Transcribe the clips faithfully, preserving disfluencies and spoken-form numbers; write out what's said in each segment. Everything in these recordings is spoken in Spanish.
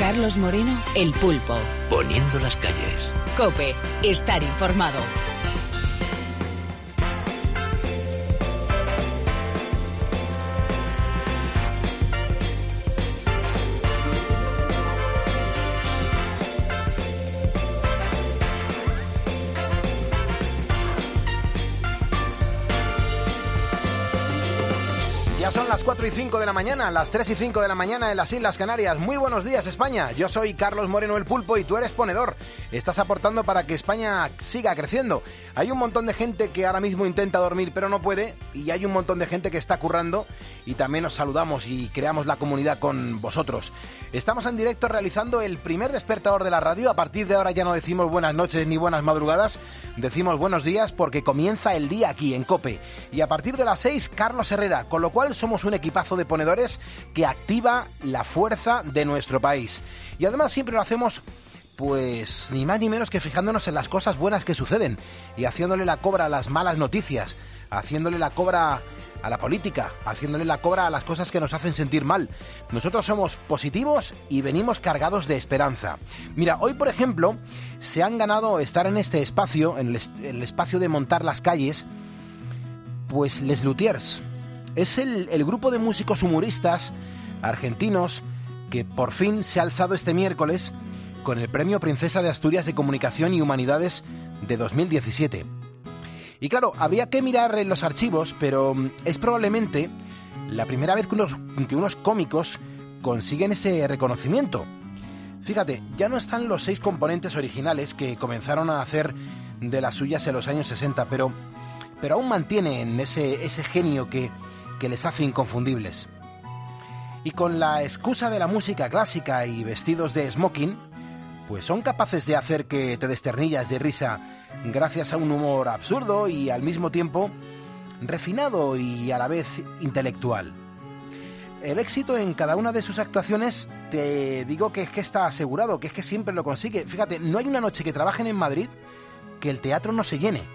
Carlos Moreno, El Pulpo. Poniendo las calles. COPE. Estar informado. Ya son las cuatro y cinco de la mañana, las tres y cinco de la mañana en las Islas Canarias. Muy buenos días, España. Yo soy Carlos Moreno, El Pulpo, y tú eres ponedor. Estás aportando para que España siga creciendo. Hay un montón de gente que ahora mismo intenta dormir pero no puede, y hay un montón de gente que está currando, y también os saludamos y creamos la comunidad con vosotros. Estamos en directo realizando el primer despertador de la radio. A partir de ahora ya no decimos buenas noches ni buenas madrugadas, decimos buenos días porque comienza el día aquí en COPE. Y a partir de las seis, Carlos Herrera, con lo cual somos un equipazo de ponedores que activa la fuerza de nuestro país. Y además siempre lo hacemos, pues ni más ni menos que fijándonos en las cosas buenas que suceden y haciéndole la cobra a las malas noticias, haciéndole la cobra a la política, haciéndole la cobra a las cosas que nos hacen sentir mal. Nosotros somos positivos y venimos cargados de esperanza. Mira, hoy por ejemplo se han ganado estar en este espacio, en el, est- el espacio de montar las calles, pues Les Luthiers. Es el, el grupo de músicos humoristas argentinos que por fin se ha alzado este miércoles con el Premio Princesa de Asturias de Comunicación y Humanidades de dos mil diecisiete. Y claro, habría que mirar en los archivos, pero es probablemente la primera vez que unos, que unos cómicos consiguen ese reconocimiento. Fíjate, ya no están los seis componentes originales que comenzaron a hacer de las suyas en los años sesenta, pero, pero aún mantienen ese, ese genio que, que les hace inconfundibles. Y con la excusa de la música clásica y vestidos de smoking, pues son capaces de hacer que te desternillas de risa gracias a un humor absurdo y al mismo tiempo refinado y a la vez intelectual. El éxito en cada una de sus actuaciones, te digo que es que está asegurado, que es que siempre lo consigue. Fíjate, no hay una noche que trabajen en Madrid que el teatro no se llene.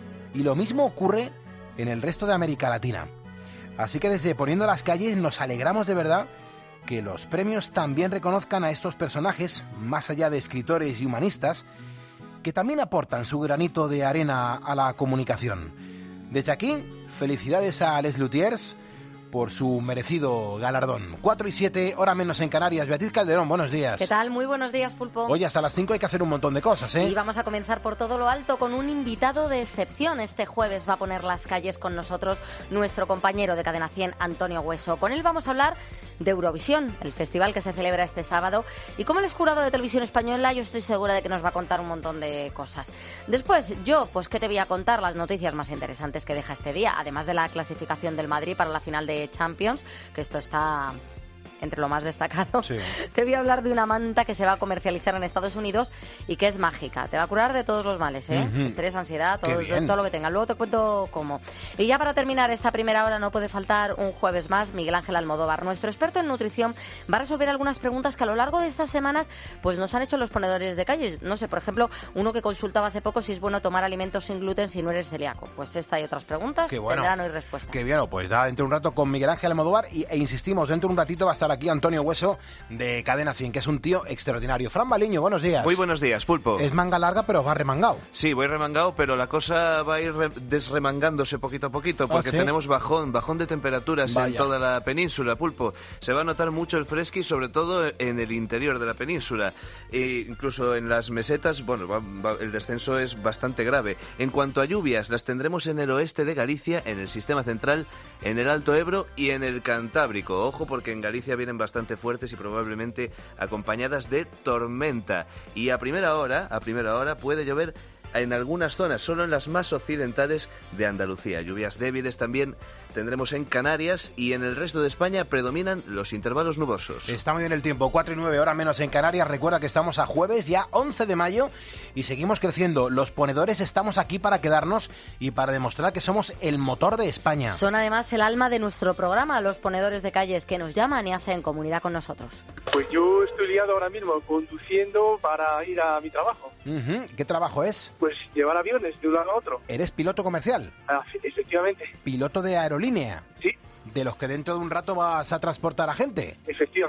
Y lo mismo ocurre en el resto de América Latina. Así que desde Poniendo las Calles nos alegramos de verdad que los premios también reconozcan a estos personajes, más allá de escritores y humanistas, que también aportan su granito de arena a la comunicación. Desde aquí, felicidades a Les Luthiers por su merecido galardón. cuatro y siete, hora menos en Canarias. Beatriz Calderón, buenos días. ¿Qué tal? Muy buenos días, Pulpo. Hoy hasta las cinco hay que hacer un montón de cosas, ¿eh? Y vamos a comenzar por todo lo alto con un invitado de excepción. Este jueves va a poner las calles con nosotros nuestro compañero de Cadena cien, Antonio Hueso. Con él vamos a hablar de Eurovisión, el festival que se celebra este sábado. Y como él es jurado de Televisión Española, yo estoy segura de que nos va a contar un montón de cosas. Después, yo, pues, ¿qué te voy a contar? Las noticias más interesantes que deja este día, además de la clasificación del Madrid para la final de Champions, que esto está entre lo más destacado. Sí. Te voy a hablar de una manta que se va a comercializar en Estados Unidos y que es mágica. Te va a curar de todos los males, ¿eh? Uh-huh. Estrés, ansiedad, todo, todo lo que tenga. Luego te cuento cómo. Y ya para terminar esta primera hora no puede faltar un jueves más Miguel Ángel Almodóvar. Nuestro experto en nutrición va a resolver algunas preguntas que a lo largo de estas semanas pues nos han hecho los ponedores de calles. No sé, por ejemplo, uno que consultaba hace poco si es bueno tomar alimentos sin gluten si no eres celíaco. Pues esta y otras preguntas bueno, tendrán hoy respuesta. Qué bien, pues da dentro de un rato con Miguel Ángel Almodóvar y, e insistimos, dentro de un ratito va a estar aquí Antonio Hueso de Cadena cien, que es un tío extraordinario. Fran Baliño, buenos días. Muy buenos días, Pulpo. Es manga larga, pero va remangado. Sí, voy remangado, pero la cosa va a ir re- desremangándose poquito a poquito, porque ¿Ah, sí? tenemos bajón, bajón de temperaturas Vaya. en toda la península, Pulpo. Se va a notar mucho el fresqui, sobre todo en el interior de la península. E incluso en las mesetas, bueno, va, va, el descenso es bastante grave. En cuanto a lluvias, las tendremos en el oeste de Galicia, en el sistema central, en el Alto Ebro y en el Cantábrico. Ojo, porque en Galicia vienen bastante fuertes y probablemente acompañadas de tormenta. Y a primera hora, a primera hora puede llover en algunas zonas, solo en las más occidentales de Andalucía. Lluvias débiles también tendremos en Canarias y en el resto de España predominan los intervalos nubosos. Está muy bien el tiempo, cuatro y nueve, hora menos en Canarias. Recuerda que estamos a jueves, ya once de mayo, y seguimos creciendo. Los ponedores estamos aquí para quedarnos y para demostrar que somos el motor de España. Son además el alma de nuestro programa, los ponedores de calles que nos llaman y hacen comunidad con nosotros. Pues yo estoy liado ahora mismo conduciendo para ir a mi trabajo. Uh-huh. ¿Qué trabajo es? Pues llevar aviones de un lado a otro. ¿Eres piloto comercial? Ah, efectivamente. ¿Piloto de aerolínea? Sí. ¿De los que dentro de un rato vas a transportar a gente? Efectivamente.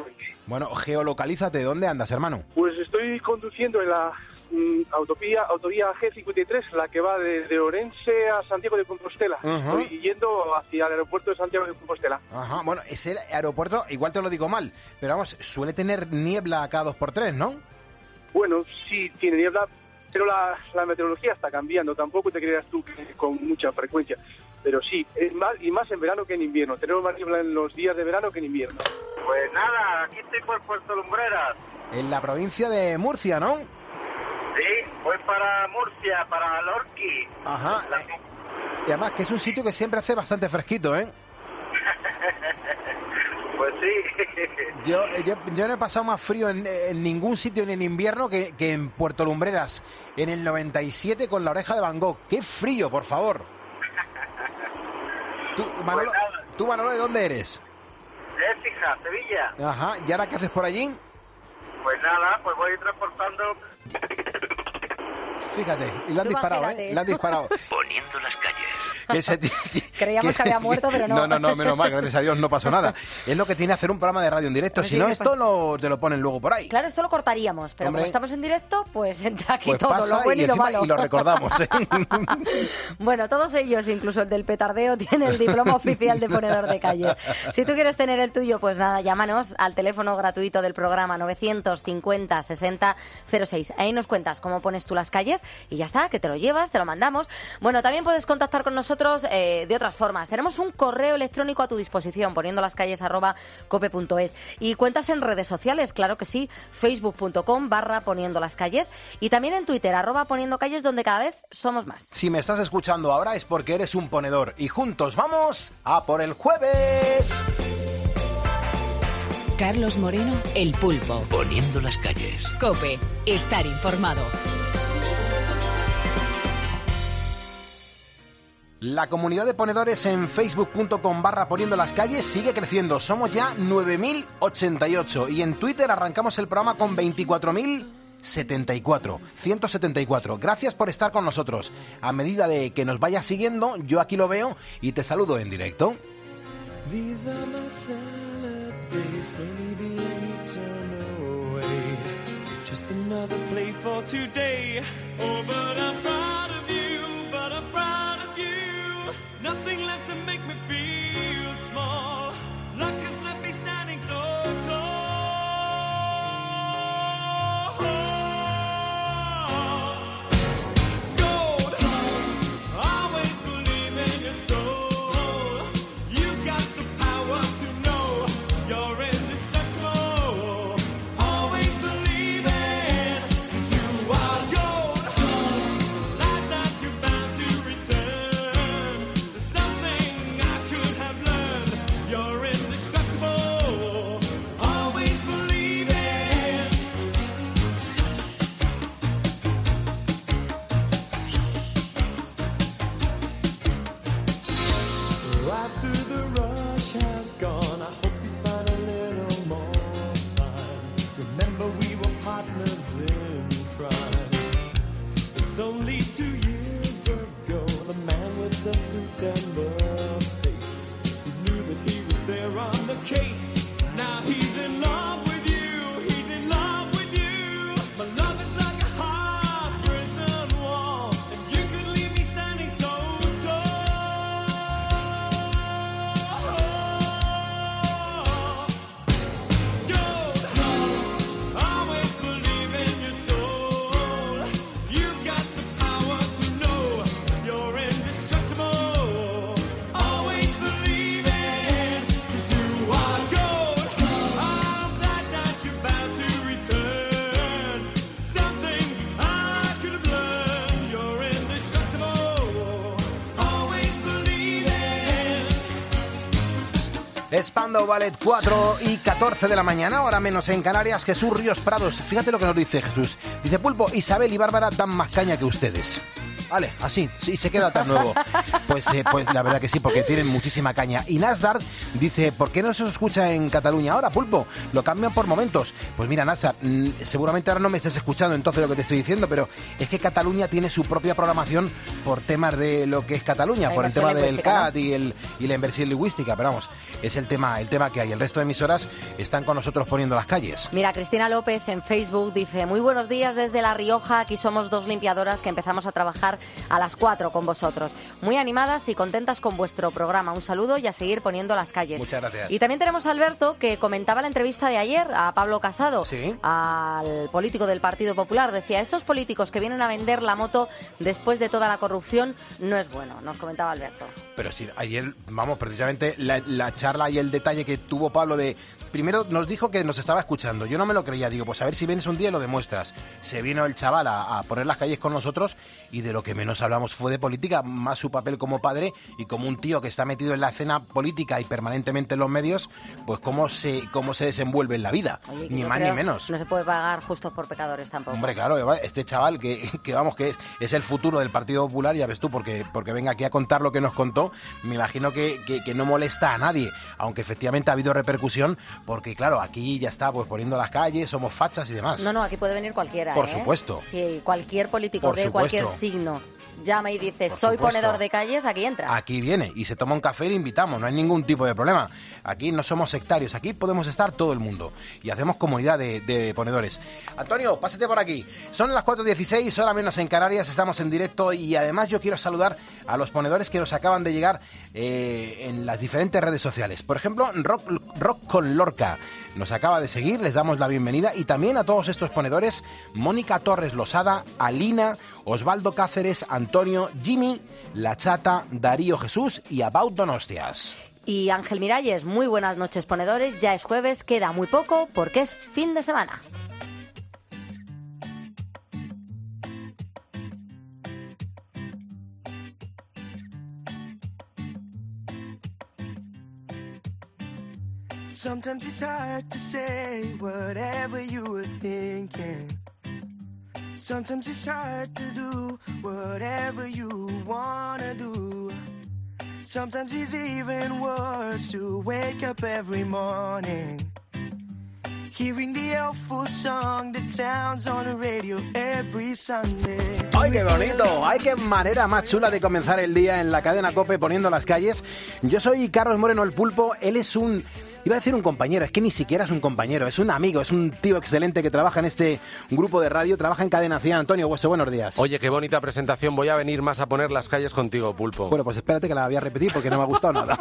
Bueno, geolocalízate, ¿dónde andas, hermano? Pues estoy conduciendo en la mm, autovía, autovía G cincuenta y tres, la que va desde Orense a Santiago de Compostela. Uh-huh. Estoy yendo hacia el aeropuerto de Santiago de Compostela. Ajá, bueno, ese aeropuerto, igual te lo digo mal, pero vamos, suele tener niebla cada dos por tres, ¿no? Bueno, sí tiene niebla, pero la, la meteorología está cambiando, tampoco te creas tú que con mucha frecuencia. Pero sí, es más, y más en verano que en invierno. Tenemos más niebla en los días de verano que en invierno. Pues nada, aquí estoy por Puerto Lumbreras. En la provincia de Murcia, ¿no? Sí, voy para Murcia, para Lorqui. Ajá. La... Y además que es un sitio que siempre hace bastante fresquito, ¿eh? Pues sí. Yo, yo, yo no he pasado más frío en, en ningún sitio ni en invierno que, que en Puerto Lumbreras, en el noventa y siete con la Oreja de Van Gogh. ¡Qué frío, por favor! ¿Tú, Manolo, pues ¿tú, Manolo, de dónde eres? De Écija, Sevilla. Ajá, ¿y ahora qué haces por allí? Pues nada, pues voy transportando... Fíjate, y le han disparado, ¿eh? Le han disparado. Poniendo las calles. Que se, que, Creíamos que, que había muerto, pero no. No, no, no, menos mal, gracias a Dios no pasó nada. Es lo que tiene hacer un programa de radio en directo. Si no, esto lo, te lo ponen luego por ahí. Claro, esto lo cortaríamos, pero Hombre, como estamos en directo, pues entra aquí pues todo, lo bueno y, y lo malo. Y lo recordamos, ¿eh? Bueno, todos ellos, incluso el del petardeo, tiene el diploma oficial de ponedor de calles. Si tú quieres tener el tuyo, pues nada, llámanos al teléfono gratuito del programa novecientos cincuenta sesenta cero seis. Ahí nos cuentas cómo pones tú las calles y ya está, que te lo llevas, te lo mandamos. Bueno, también puedes contactar con nosotros eh, de otras formas. Tenemos un correo electrónico a tu disposición, poniendo las calles arroba cope punto es. Y cuentas en redes sociales, claro que sí, facebook punto com barra poniendo las calles. Y también en Twitter, arroba poniendo calles, donde cada vez somos más. Si me estás escuchando ahora es porque eres un ponedor. Y juntos vamos a por el jueves. Carlos Moreno, El Pulpo. Poniendo las calles. COPE, estar informado. La comunidad de ponedores en facebook punto com barra poniendo las calles sigue creciendo. Somos ya nueve mil ochenta y ocho y en Twitter arrancamos el programa con veinticuatro mil setenta y cuatro, ciento setenta y cuatro. Gracias por estar con nosotros. A medida de que nos vayas siguiendo, yo aquí lo veo y te saludo en directo. These are my salad days, slowly being eaten away. Just another play for today. Oh, but I'm proud of you, but I'm proud of you. Nothing left to make me feel small. Luck has left me standing so tall. Gold, always believe in your soul. You've got the power to know you're indestructible. Always believe in you are gold. Like that you're bound to return. There's something I could have learned. You're indestructible. Always believe in. After the rush has gone, I hope you find a little more time. Remember we were partners in crime. It's only two years ago, the man with the suit and the face, he knew that he was there on the case. Now he's in love with you, he's in love with you. My love is like a hard prison wall, and you could leave me standing so tall. Gold, always believe in your soul. You've got the power to know you're indestructible. Always believe in, 'cause you are gold. I'm glad that you're bound to return. Something I could have learned. You're indestructible. Always believe in. Spandau Ballet, cuatro y catorce de la mañana, ahora menos en Canarias. Jesús Ríos Prados, fíjate lo que nos dice Jesús. Dice: Pulpo, Isabel y Bárbara dan más caña que ustedes. Vale, así, sí, se queda tan nuevo. Pues, eh, pues la verdad que sí, porque tienen muchísima caña. Y Nasdar dice, ¿por qué no se os escucha en Cataluña ahora, Pulpo? Lo cambian por momentos. Pues mira, Nasdar, mmm, seguramente ahora no me estés escuchando entonces lo que te estoy diciendo, pero es que Cataluña tiene su propia programación por temas de lo que es Cataluña, la por el tema del C A T, ¿no? y, el, y la inversión lingüística, pero vamos, es el tema, el tema que hay. El resto de emisoras están con nosotros poniendo las calles. Mira, Cristina López en Facebook dice, muy buenos días desde La Rioja, aquí somos dos limpiadoras que empezamos a trabajar a las cuatro con vosotros. Muy animadas y contentas con vuestro programa. Un saludo y a seguir poniendo las calles. Muchas gracias. Y también tenemos a Alberto, que comentaba la entrevista de ayer a Pablo Casado, ¿sí? al político del Partido Popular. Decía, estos políticos que vienen a vender la moto después de toda la corrupción no es bueno, nos comentaba Alberto. Pero sí, ayer, vamos, precisamente la, la charla y el detalle que tuvo Pablo de... Primero nos dijo que nos estaba escuchando. Yo no me lo creía. Digo, pues a ver si vienes un día y lo demuestras. Se vino el chaval a, a poner las calles con nosotros y de lo que menos hablamos fue de política, más su papel como padre y como un tío que está metido en la escena política y permanentemente en los medios, pues cómo se cómo se desenvuelve en la vida. Oye, ni más ni menos. No se puede pagar justos por pecadores tampoco. Hombre, claro, este chaval que, que vamos, que es, es el futuro del Partido Popular, ya ves tú, porque, porque venga aquí a contar lo que nos contó, me imagino que, que, que no molesta a nadie, aunque efectivamente ha habido repercusión, porque claro, aquí ya está, pues poniendo las calles, somos fachas y demás. No, no, aquí puede venir cualquiera, Por ¿eh? supuesto. Sí, cualquier político Por de supuesto. cualquier signo llama y dice, Por soy supuesto. ponedor de calles, aquí entra. Aquí viene y se toma un café y le invitamos, no hay ningún tipo de problema. Aquí no somos sectarios, aquí podemos estar todo el mundo y hacemos comunidad de, de ponedores. Antonio, pásate por aquí. Son las cuatro dieciséis, hora menos en Canarias, estamos en directo y además yo quiero saludar a los ponedores que nos acaban de llegar eh, en las diferentes redes sociales. Por ejemplo, Rock, Rock con Lorca nos acaba de seguir, les damos la bienvenida y también a todos estos ponedores, Mónica Torres Losada, Alina, Osvaldo Cáceres, Antonio, Jimmy, La Chata, Darío Jesús y About Donostias. Y Ángel Miralles, muy buenas noches ponedores, ya es jueves, queda muy poco porque es fin de semana. Sometimes it's hard to say whatever you were thinking. Sometimes it's hard to do whatever you wanna do. Sometimes it's even worse to wake up every morning hearing the awful song that sounds on the radio every Sunday. ¡Ay, qué bonito! ¡Ay, qué manera más chula de comenzar el día en la cadena COPE poniendo las calles! Yo soy Carlos Moreno el Pulpo, él es un... Iba a decir un compañero, es que ni siquiera es un compañero, es un amigo, es un tío excelente que trabaja en este grupo de radio, trabaja en Cadena cien. Antonio Hueso, buenos días. Oye, qué bonita presentación, voy a venir más a poner las calles contigo, Pulpo. Bueno, pues espérate que la voy a repetir porque no me ha gustado nada.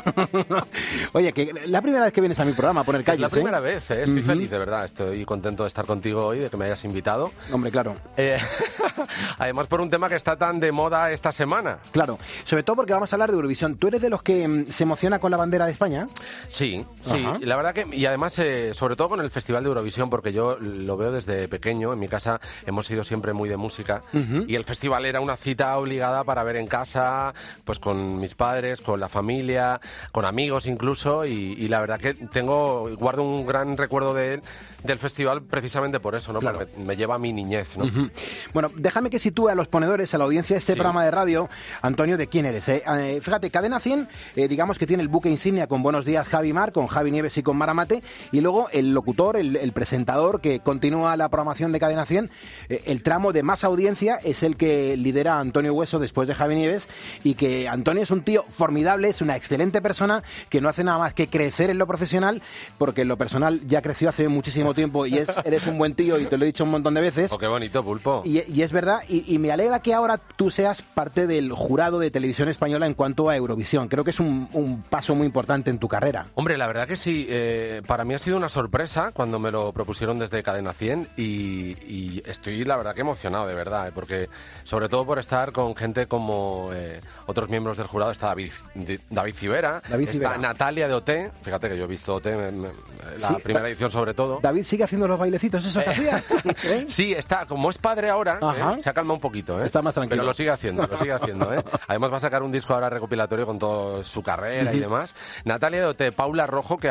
Oye, que la primera vez que vienes a mi programa a poner calles, Es la primera ¿eh? vez, ¿eh? Estoy Uh-huh. feliz, de verdad, estoy contento de estar contigo hoy, de que me hayas invitado. Hombre, claro. Eh, además por un tema que está tan de moda esta semana. Claro, sobre todo porque vamos a hablar de Eurovisión. ¿Tú eres de los que mm, se emociona con la bandera de España? Sí, sí, Ajá. y la verdad que... Y además, eh, sobre todo con el Festival de Eurovisión, porque yo lo veo desde pequeño. En mi casa hemos sido siempre muy de música. Uh-huh. Y el festival era una cita obligada para ver en casa, pues con mis padres, con la familia, con amigos incluso. Y, y la verdad que tengo, guardo un gran recuerdo de él, del festival precisamente por eso, ¿no? Claro. Porque me lleva a mi niñez, ¿no? Uh-huh. Bueno, déjame que sitúe a los ponedores, a la audiencia de este Sí. programa de radio. Antonio, ¿de quién eres? Eh? Eh, fíjate, Cadena cien, eh, digamos que tiene el buque insignia con Buenos Días Javi Mar, con Javi Nieves y con Mara Mate, y luego el locutor, el, el presentador que continúa la programación de Cadena cien. Eh, el tramo de más audiencia es el que lidera Antonio Hueso después de Javi Nieves, y que Antonio es un tío formidable, es una excelente persona que no hace nada más que crecer en lo profesional, porque en lo personal ya creció hace muchísimo tiempo y es, eres un buen tío y te lo he dicho un montón de veces. Oh, qué bonito, Pulpo. Y, y es verdad, y, y me alegra que ahora tú seas parte del jurado de Televisión Española en cuanto a Eurovisión. Creo que es un, un paso muy importante en tu carrera. Hombre, la verdad que sí. Eh, para mí ha sido una sorpresa cuando me lo propusieron desde Cadena cien y, y estoy, la verdad, que emocionado, de verdad, eh, porque sobre todo por estar con gente como eh, otros miembros del jurado. Está David, David Civera, David está Civera. Natalia de O T. Fíjate que yo he visto O T, me- me- la Sí, primera da- edición sobre todo. David sigue haciendo los bailecitos, ¿eso que hacía? ¿Eh? Sí, está, como es padre ahora, Ajá. ¿eh? Se ha calmado un poquito, ¿eh? Está más tranquilo. Pero lo sigue haciendo, lo sigue haciendo, ¿eh? Además va a sacar un disco ahora recopilatorio con toda su carrera y demás. Natalia de O T, Paula Rojo, que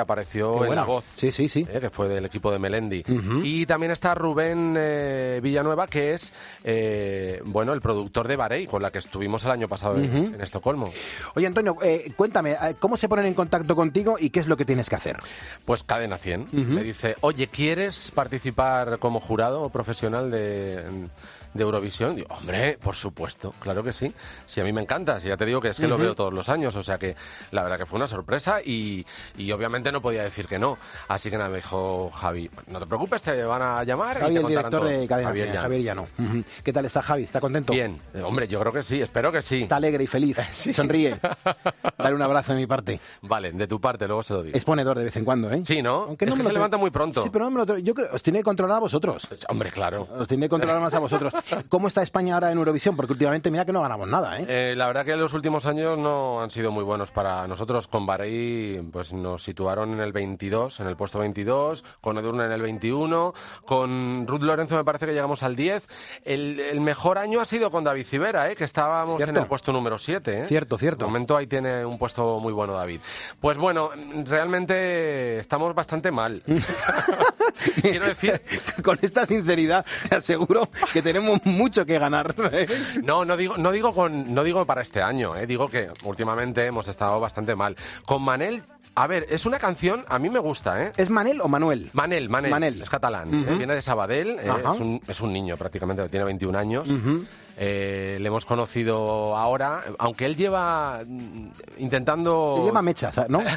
apareció en La Voz. Sí, sí, sí. Eh, que fue del equipo de Melendi. Uh-huh. Y también está Rubén eh, Villanueva, que es, eh, bueno, el productor de Varey, con la que estuvimos el año pasado uh-huh. en, en Estocolmo. Oye, Antonio, eh, cuéntame, ¿cómo se ponen en contacto contigo y qué es lo que tienes que hacer? Pues Cadena cien. Uh-huh. Me dice, oye, ¿quieres participar como jurado profesional de... de Eurovisión? Digo, hombre, por supuesto, claro que sí. Sí, a mí me encanta, si ya te digo que es que uh-huh. lo veo todos los años, o sea que la verdad que fue una sorpresa y, y obviamente no podía decir que no. Así que nada, me dijo Javi, no te preocupes, te van a llamar. Javi, y te el director todo. de Cadena Javier Llano. Llano. Javier Llano. Uh-huh. ¿Qué tal está Javi? ¿Está contento? Bien, eh, hombre, yo creo que sí, espero que sí. Está alegre y feliz, sí. Sonríe. Dale un abrazo de mi parte. Vale, de tu parte, luego se lo digo. Es ponedor de vez en cuando, ¿eh? Sí, ¿no? Aunque es no que me se lo levanta muy pronto. Sí, pero no me lo tra... yo creo, os tiene que controlar a vosotros. Hombre, claro. Os tiene que controlar más a vosotros. ¿Cómo está España ahora en Eurovisión? Porque últimamente mira que no ganamos nada, ¿eh? Eh, la verdad que los últimos años no han sido muy buenos para nosotros. Con Varey pues nos situaron en el veintidós, en el puesto veintidós, con Edurne en el veintiuno, con Ruth Lorenzo me parece que llegamos al diez. El, el mejor año ha sido con David Civera, ¿eh? Que estábamos ¿Cierto? En el puesto número siete. ¿eh? Cierto, cierto. De momento ahí tiene un puesto muy bueno David. Pues bueno, realmente estamos bastante mal. Quiero decir... Con esta sinceridad te aseguro que tenemos mucho que ganar. No, no digo, no digo con, no digo para este año, ¿eh? Digo que últimamente hemos estado bastante mal. Con Manel, a ver, es una canción, a mí me gusta, ¿eh? ¿Es Manel o Manuel? Manel, Manel, Manel. Es catalán, uh-huh. ¿eh? Viene de Sabadell, eh, es, un, es un niño prácticamente, tiene veintiún años. Uh-huh. Eh, le hemos conocido ahora, aunque él lleva intentando... Él lleva mechas, ¿no?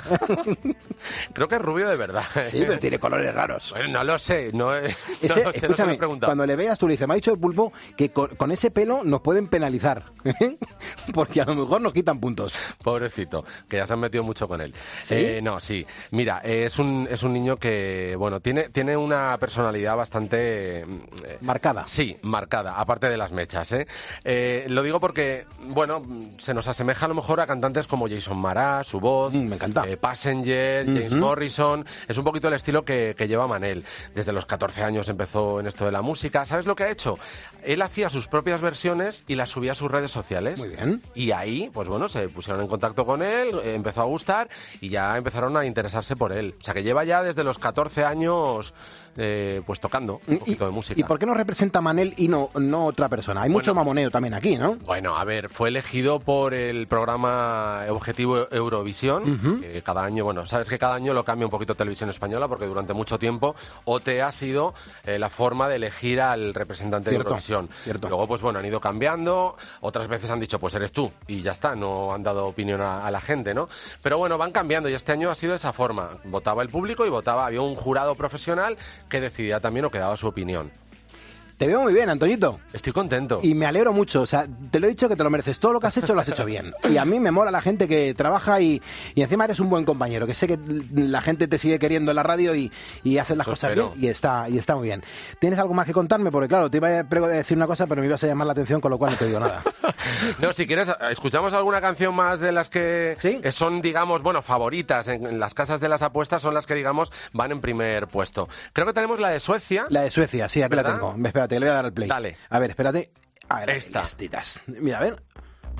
Creo que es rubio de verdad. Sí, pero tiene colores raros. Bueno, no lo sé, no, ese, no lo sé, escúchame, no se lo he preguntado. Cuando le veas tú le dices, me ha dicho el Pulpo que con, con ese pelo nos pueden penalizar, porque a lo mejor nos quitan puntos. Pobrecito, que ya se han metido mucho con él. ¿Sí? Eh, no, sí. Mira, es un, es un niño que, bueno, tiene, tiene una personalidad bastante... Eh, marcada. Sí, marcada, aparte de las mechas, ¿eh? Eh, lo digo porque, bueno, se nos asemeja a lo mejor a cantantes como Jason Mraz, su voz, mm, me encanta. Eh, Passenger, uh-huh. James Morrison, es un poquito el estilo que, que lleva Manel. Desde los catorce años empezó en esto de la música. ¿Sabes lo que ha hecho? Él hacía sus propias versiones y las subía a sus redes sociales. Muy bien. Y ahí, pues bueno, se pusieron en contacto con él, eh, empezó a gustar y ya empezaron a interesarse por él. O sea, que lleva ya desde los catorce años... Eh, pues tocando un poquito ¿Y, de música. ¿Y por qué nos representa Manel y no, no otra persona? Hay bueno, mucho mamoneo también aquí, ¿no? Bueno, a ver, fue elegido por el programa Objetivo Eurovisión, uh-huh. que cada año, bueno, sabes que cada año lo cambia un poquito Televisión Española, porque durante mucho tiempo O T ha sido eh, la forma de elegir al representante cierto, de Eurovisión. Cierto. Luego, pues bueno, han ido cambiando, otras veces han dicho, pues eres tú, y ya está, no han dado opinión a, a la gente, ¿no? Pero bueno, van cambiando, y este año ha sido de esa forma. Votaba el público y votaba, había un jurado profesional que decidía también o que daba su opinión. Te veo muy bien, Antoñito. Estoy contento. Y me alegro mucho. O sea, te lo he dicho que te lo mereces. Todo lo que has hecho lo has hecho bien. Y a mí me mola la gente que trabaja y, y encima eres un buen compañero. Que sé que la gente te sigue queriendo en la radio y, y haces las Eso cosas espero. bien y está, y está muy bien. ¿Tienes algo más que contarme? Porque claro, te iba a decir una cosa, pero me ibas a llamar la atención, con lo cual no te digo nada. No, si quieres, escuchamos alguna canción más de las que ¿Sí? son, digamos, bueno, favoritas en, en las casas de las apuestas, son las que, digamos, van en primer puesto. Creo que tenemos la de Suecia. La de Suecia, sí, aquí ¿verdad? la tengo. Espérate, le voy a dar al play. Dale. A ver, espérate. A ver, Esta. Estitas. Mira, a ver.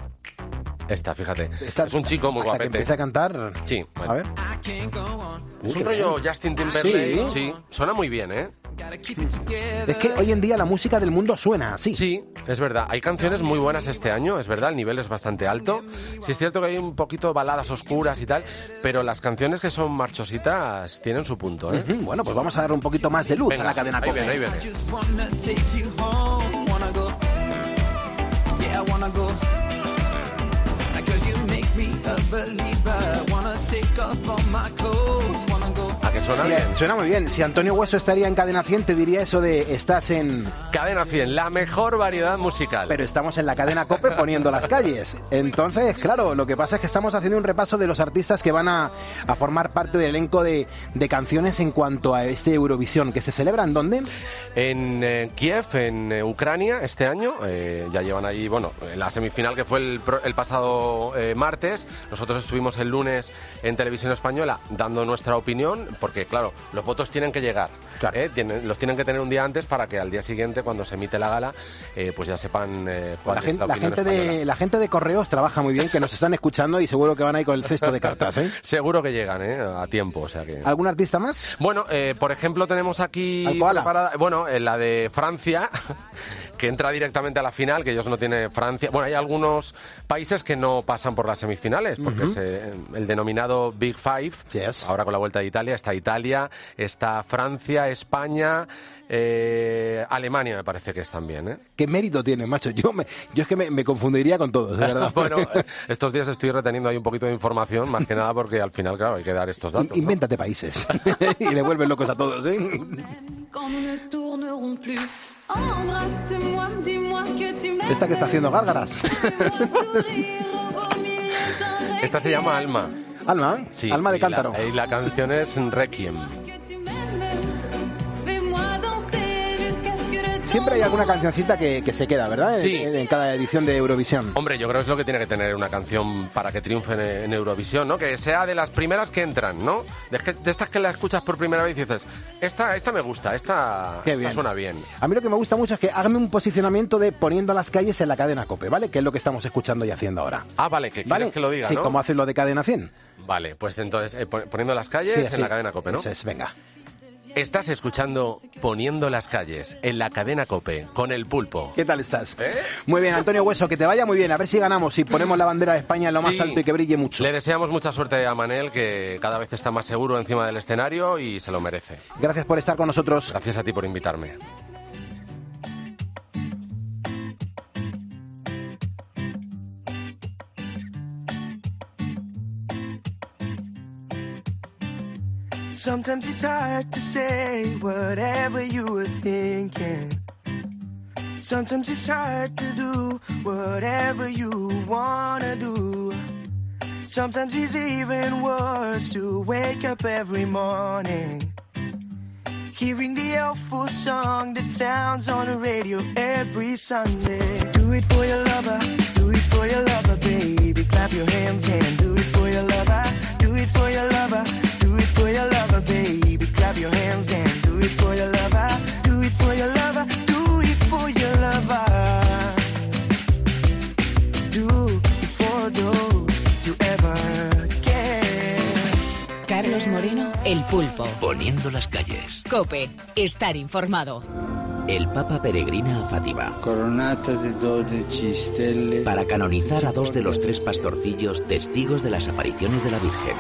Esta, fíjate. Esta, es un chico muy hasta guapete. que empieza a cantar. Sí, bueno. A ver. Es Uh, un qué rollo bien. Justin Timberlake. Sí. Sí, suena muy bien, ¿eh? Es que hoy en día la música del mundo suena así. Sí, es verdad. Hay canciones muy buenas este año, es verdad, el nivel es bastante alto. Sí es cierto que hay un poquito de baladas oscuras y tal, pero las canciones que son marchositas tienen su punto, ¿eh? Uh-huh. Bueno, pues vamos a dar un poquito más de luz Venga, a la cadena ahí COPE. viene, ahí viene. ¿A que suena Sí, bien? suena muy bien. Si Antonio Hueso estaría en Cadena cien, te diría eso de estás en... Cadena cien, la mejor variedad musical. Pero estamos en la cadena COPE poniendo las calles. Entonces, claro, lo que pasa es que estamos haciendo un repaso de los artistas que van a, a formar parte del elenco de, de canciones en cuanto a este Eurovisión, que se celebra ¿en dónde? En eh, Kiev, en eh, Ucrania, este año. Eh, ya llevan ahí, bueno, la semifinal que fue el, pro- el pasado eh, martes. martes. Nosotros estuvimos el lunes en Televisión Española dando nuestra opinión, porque claro, los votos tienen que llegar. Claro. ¿eh? Tienen, los tienen que tener un día antes para que al día siguiente, cuando se emite la gala, eh, pues ya sepan eh, cuál la es gente, la opinión la gente española. de La gente de Correos trabaja muy bien, que nos están escuchando y seguro que van ahí con el cesto de cartas, ¿eh? Seguro que llegan, ¿eh? A tiempo, o sea que... ¿Algún artista más? Bueno, eh, por ejemplo, tenemos aquí preparada, bueno, eh, la de Francia, que entra directamente a la final, que ellos no tienen Francia. Bueno, hay algunos países que no pasan por las semifinales, porque uh-huh. es eh, el denominado Big Five. Yes. Ahora con la vuelta de Italia, está Italia, está Francia, España... Eh, Alemania me parece que es también, ¿eh? ¿Qué mérito tiene, macho? Yo, me, yo es que me, me confundiría con todos, de verdad. Bueno, estos días estoy reteniendo ahí un poquito de información, más que nada porque al final, claro, hay que dar estos datos. Invéntate, ¿no? Países y le vuelven locos a todos, ¿eh? Esta que está haciendo gárgaras. Esta se llama Alma. ¿Alma? Sí. Alma de cántaro. Y la, y la canción es Requiem. Siempre hay alguna cancioncita que, que se queda, ¿verdad? Sí. En, en cada edición de Eurovisión. Hombre, yo creo que es lo que tiene que tener una canción para que triunfe en, en Eurovisión, ¿no? Que sea de las primeras que entran, ¿no? De, que, de estas que la escuchas por primera vez y dices, esta, esta me gusta, esta, Qué bien. esta suena bien. A mí lo que me gusta mucho es que hágame un posicionamiento de Poniendo las calles en la cadena COPE, ¿vale? Que es lo que estamos escuchando y haciendo ahora. Ah, vale, que ¿Vale? quieres que lo diga, sí, ¿no? Sí, como hacen lo de Cadena cien. Vale, pues entonces, eh, Poniendo las calles sí, en sí. la cadena COPE, ¿no? Eso es, venga. Estás escuchando Poniendo las calles en la cadena COPE con El Pulpo. ¿Qué tal estás? ¿Eh? Muy bien, Antonio Hueso, que te vaya muy bien. A ver si ganamos y ponemos la bandera de España en lo más sí. alto y que brille mucho. Le deseamos mucha suerte a Manel, que cada vez está más seguro encima del escenario y se lo merece. Gracias por estar con nosotros. Gracias a ti por invitarme. Sometimes it's hard to say whatever you were thinking. Sometimes it's hard to do whatever you wanna do. Sometimes it's even worse to wake up every morning hearing the awful song that sounds on the radio every Sunday. Do it for your lover, do it for your lover, baby. Clap your hands and do it for your lover, do it for your lover. Do it for your lover, baby. Clap your hands and do it for your lover. Do it for your lover. Do it for your lover. Do it for those you ever care. Carlos Moreno, El Pulpo. Poniendo las calles. COPE. Estar informado. El Papa peregrina a Fátima. Coronata de dodici stelle. Para canonizar a dos de los tres pastorcillos testigos de las apariciones de la Virgen.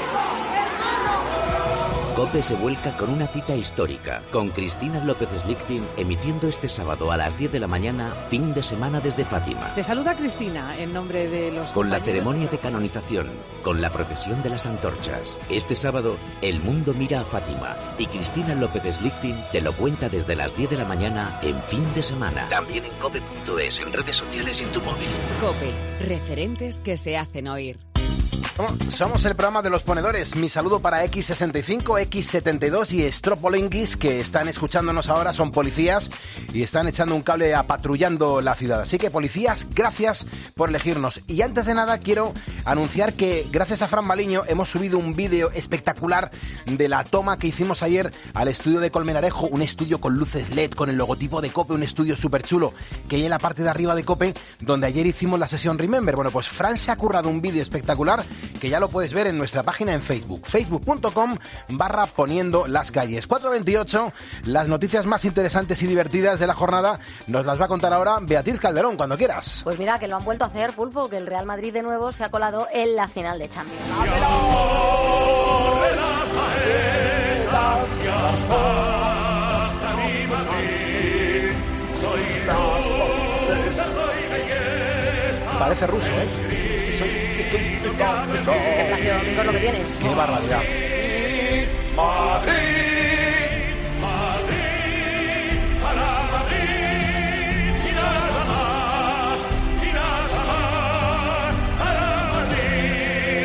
COPE se vuelca con una cita histórica, con Cristina López Slichting emitiendo este sábado a las diez de la mañana, fin de semana desde Fátima. Te saluda Cristina, en nombre de los Con compañeros... la ceremonia de canonización, con la procesión de las antorchas. Este sábado, el mundo mira a Fátima y Cristina López Slichting te lo cuenta desde las diez de la mañana en fin de semana. También en cope punto es, en redes sociales y en tu móvil. COPE. Referentes que se hacen oír. Somos el programa de los ponedores. Mi saludo para equis sesenta y cinco, equis setenta y dos y Stropolinguis, que están escuchándonos ahora, son policías y están echando un cable a patrullando la ciudad. Así que, policías, gracias por elegirnos. Y antes de nada, quiero anunciar que gracias a Fran Baliño hemos subido un vídeo espectacular de la toma que hicimos ayer al estudio de Colmenarejo, un estudio con luces L E D, con el logotipo de COPE, un estudio súper chulo que hay en la parte de arriba de COPE, donde ayer hicimos la sesión Remember. Bueno, pues Fran se ha currado un vídeo espectacular que ya lo puedes ver en nuestra página en Facebook, facebook punto com barra poniendo las calles. cuatro veintiocho, las noticias más interesantes y divertidas de la jornada nos las va a contar ahora Beatriz Calderón, cuando quieras. Pues mira, que lo han vuelto a hacer, Pulpo, que el Real Madrid de nuevo se ha colado en la final de Champions. Parece ruso, ¿eh? Qué Plácido Domingo es lo que tiene. Qué barbaridad. Si tú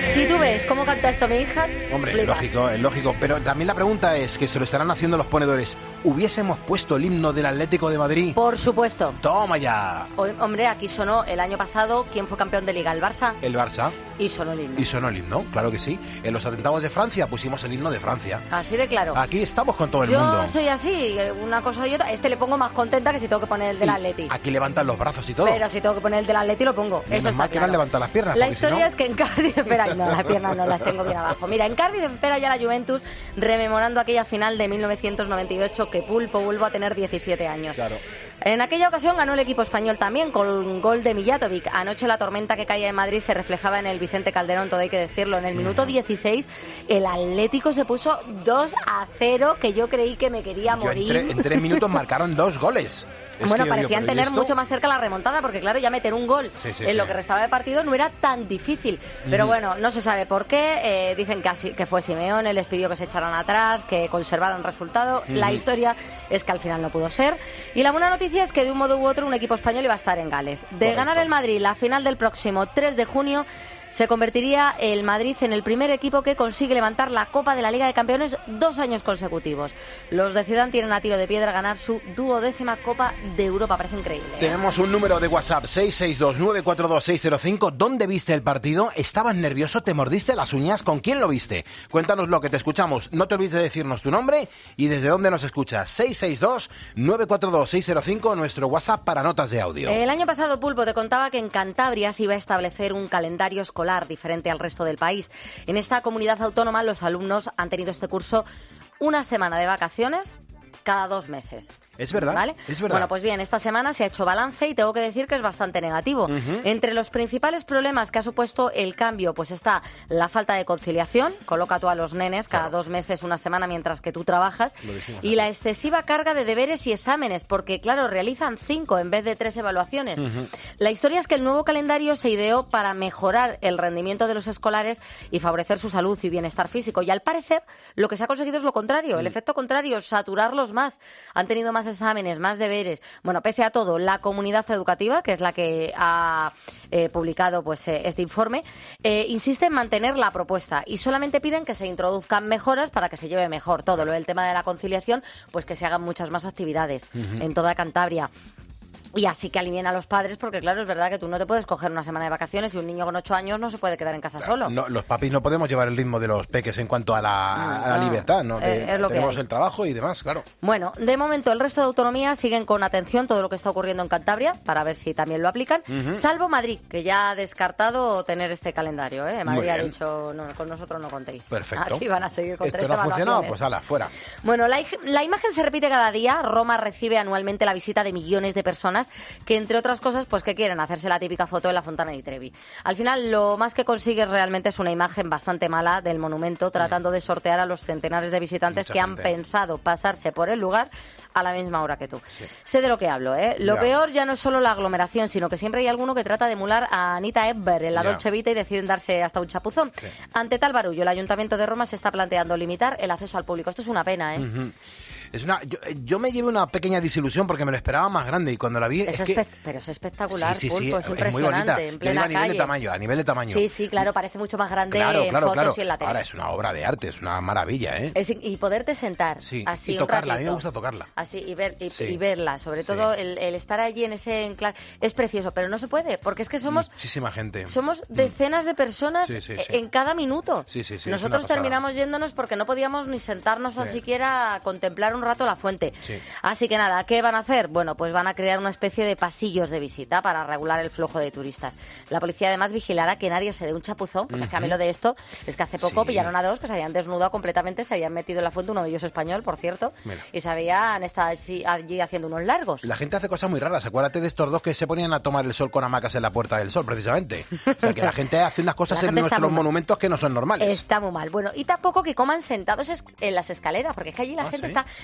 ves cómo canta esto mi hija? Hombre, es Flipas. lógico, es lógico. Pero también la pregunta es, que se lo estarán haciendo los ponedores, ¿hubiésemos puesto el himno del Atlético de Madrid? Por supuesto. ¡Toma ya! O- hombre, aquí sonó el año pasado, ¿quién fue campeón de Liga? El Barça. El Barça. Y sonó el himno. Y sonó el himno, claro que sí. En los atentados de Francia pusimos el himno de Francia. Así de claro. Aquí estamos con todo el Yo mundo. soy así, una cosa y otra. Este le pongo más contenta que si tengo que poner el del Y Atleti. Aquí levantan los brazos y todo. Pero si tengo que poner el del Atleti lo pongo. Menos Eso está mal que no claro. han levantado las piernas. La porque si historia no- es que en Cádiz, espera, no, las piernas no las tengo bien abajo. Mira, en Cádiz espera ya la Juventus rememorando aquella final de mil novecientos noventa y ocho que Pulpo vuelvo a tener diecisiete años. Claro. En aquella ocasión ganó el equipo español también con un gol de Mijatovic. Anoche la tormenta que caía en Madrid se reflejaba en el Vicente Calderón, todo hay que decirlo. En el minuto dieciséis el Atlético se puso dos a cero, que yo creí que me quería Yo morir. en, tre- en tres minutos marcaron dos goles. Es Bueno, que yo digo, parecían ¿pero y tener esto? mucho más cerca la remontada, porque claro, ya meter un gol Sí, sí, en sí. lo que restaba de partido no era tan difícil. Pero Ujú. bueno, no se sabe por qué. Eh, dicen que, así, que fue Simeone, les pidió que se echaran atrás, que conservaran resultado. La Ujú. historia es que al final no pudo ser. Y la buena noticia es que de un modo u otro un equipo español iba a estar en Gales. De Correcto. ganar el Madrid la final del próximo tres de junio, se convertiría el Madrid en el primer equipo que consigue levantar la Copa de la Liga de Campeones dos años consecutivos. Los de Zidane tienen a tiro de piedra ganar su duodécima Copa de Europa. Parece increíble. ¿eh? Tenemos un número de WhatsApp, seis seis dos, nueve cuatro dos, seis cero cinco. ¿Dónde viste el partido? ¿Estabas nervioso? ¿Te mordiste las uñas? ¿Con quién lo viste? Cuéntanos lo que te escuchamos. No te olvides de decirnos tu nombre y desde dónde nos escuchas. seis seis dos, nueve cuatro dos, seis cero cinco, nuestro WhatsApp para notas de audio. El año pasado, Pulpo, te contaba que en Cantabria se iba a establecer un calendario escolar diferente al resto del país. En esta comunidad autónoma, los alumnos han tenido este curso una semana de vacaciones cada dos meses. Es verdad, ¿Vale? es verdad. Bueno, pues bien, esta semana se ha hecho balance y tengo que decir que es bastante negativo. Ujú. Entre los principales problemas que ha supuesto el cambio, pues está la falta de conciliación, coloca tú a los nenes cada dos meses, una semana, mientras que tú trabajas, Lo dijimos y la excesiva carga de deberes y exámenes, porque claro, realizan cinco en vez de tres evaluaciones. Ujú. La historia es que el nuevo calendario se ideó para mejorar el rendimiento de los escolares y favorecer su salud y bienestar físico. Y al parecer, lo que se ha conseguido es lo contrario, el Mm. efecto contrario, saturarlos más. Han tenido más exámenes, más deberes. Bueno, pese a todo, la comunidad educativa, que es la que ha eh, publicado pues eh, este informe, eh, insiste en mantener la propuesta y solamente piden que se introduzcan mejoras para que se lleve mejor todo. Lo del tema de la conciliación, pues que se hagan muchas más actividades Ujú. en toda Cantabria. Y así que alivien a los padres, porque claro, es verdad que tú no te puedes coger una semana de vacaciones y un niño con ocho años no se puede quedar en casa solo. No, los papis no podemos llevar el ritmo de los peques en cuanto a la, a la No, libertad, ¿no? De- eh, es lo que tenemos hay. el trabajo y demás, claro. Bueno, de momento el resto de autonomías siguen con atención todo lo que está ocurriendo en Cantabria para ver si también lo aplican, Ujú. salvo Madrid, que ya ha descartado tener este calendario. ¿eh? Madrid Muy ha bien. dicho, no, con nosotros no contéis. Perfecto. Aquí van a seguir con Esto tres no ha funcionado, evaluaciones. pues ala, fuera. Bueno, la, ig- la imagen se repite cada día. Roma recibe anualmente la visita de millones de personas que, entre otras cosas, pues que quieren hacerse la típica foto en la Fontana di Trevi. Al final, lo más que consigues realmente es una imagen bastante mala del monumento, tratando de sortear a los centenares de visitantes Mucha que han gente. pensado pasarse por el lugar a la misma hora que tú. Sé de lo que hablo, ¿eh? Lo Ya. peor ya no es solo la aglomeración, sino que siempre hay alguno que trata de emular a Anita Ekberg en la Ya. Dolce Vita y deciden darse hasta un chapuzón. Ante tal barullo, el Ayuntamiento de Roma se está planteando limitar el acceso al público. Esto es una pena, ¿eh? Ujú. Es una, yo, yo me llevé una pequeña disilusión porque me lo esperaba más grande y cuando la vi Es es que... espe- pero es espectacular, Sí, sí, sí, Pulpo, es es muy impresionante, bonita. en Yo plena digo a nivel calle. de tamaño, a nivel de tamaño. Sí, sí, claro, parece mucho más grande Claro, en claro, fotos claro. y en la tele. Ahora es una obra de arte, es una maravilla, ¿eh? Es- y poderte sentar Sí, así y un tocarla, a mí me ratito. gusta tocarla. Así y ver y, Sí. y verla, sobre todo el, el estar allí en ese enclave es precioso, pero no se puede, porque es que somos Muchísima gente. somos decenas de personas Sí, sí, e- sí. en cada minuto. Sí, sí, sí, es una Nosotros pasada. terminamos yéndonos porque no podíamos ni sentarnos tan Sí. siquiera a contemplar un rato la fuente. Sí. Así que nada, ¿qué van a hacer? Bueno, pues van a crear una especie de pasillos de visita para regular el flujo de turistas. La policía además vigilará que nadie se dé un chapuzón, porque es que a mí Ujú. lo de esto es que hace poco Sí. pillaron a dos que se habían desnudado completamente, se habían metido en la fuente, uno de ellos español, por cierto, Mira. y se habían estado así- allí haciendo unos largos. La gente hace cosas muy raras. Acuérdate de estos dos que se ponían a tomar el sol con hamacas en la Puerta del Sol, precisamente. O sea, que la gente hace unas cosas La en gente está nuestros muy mal. monumentos que no son normales. Está muy mal. Bueno, y tampoco que coman sentados es- en las escaleras, porque es que allí la Ah, gente ¿sí? está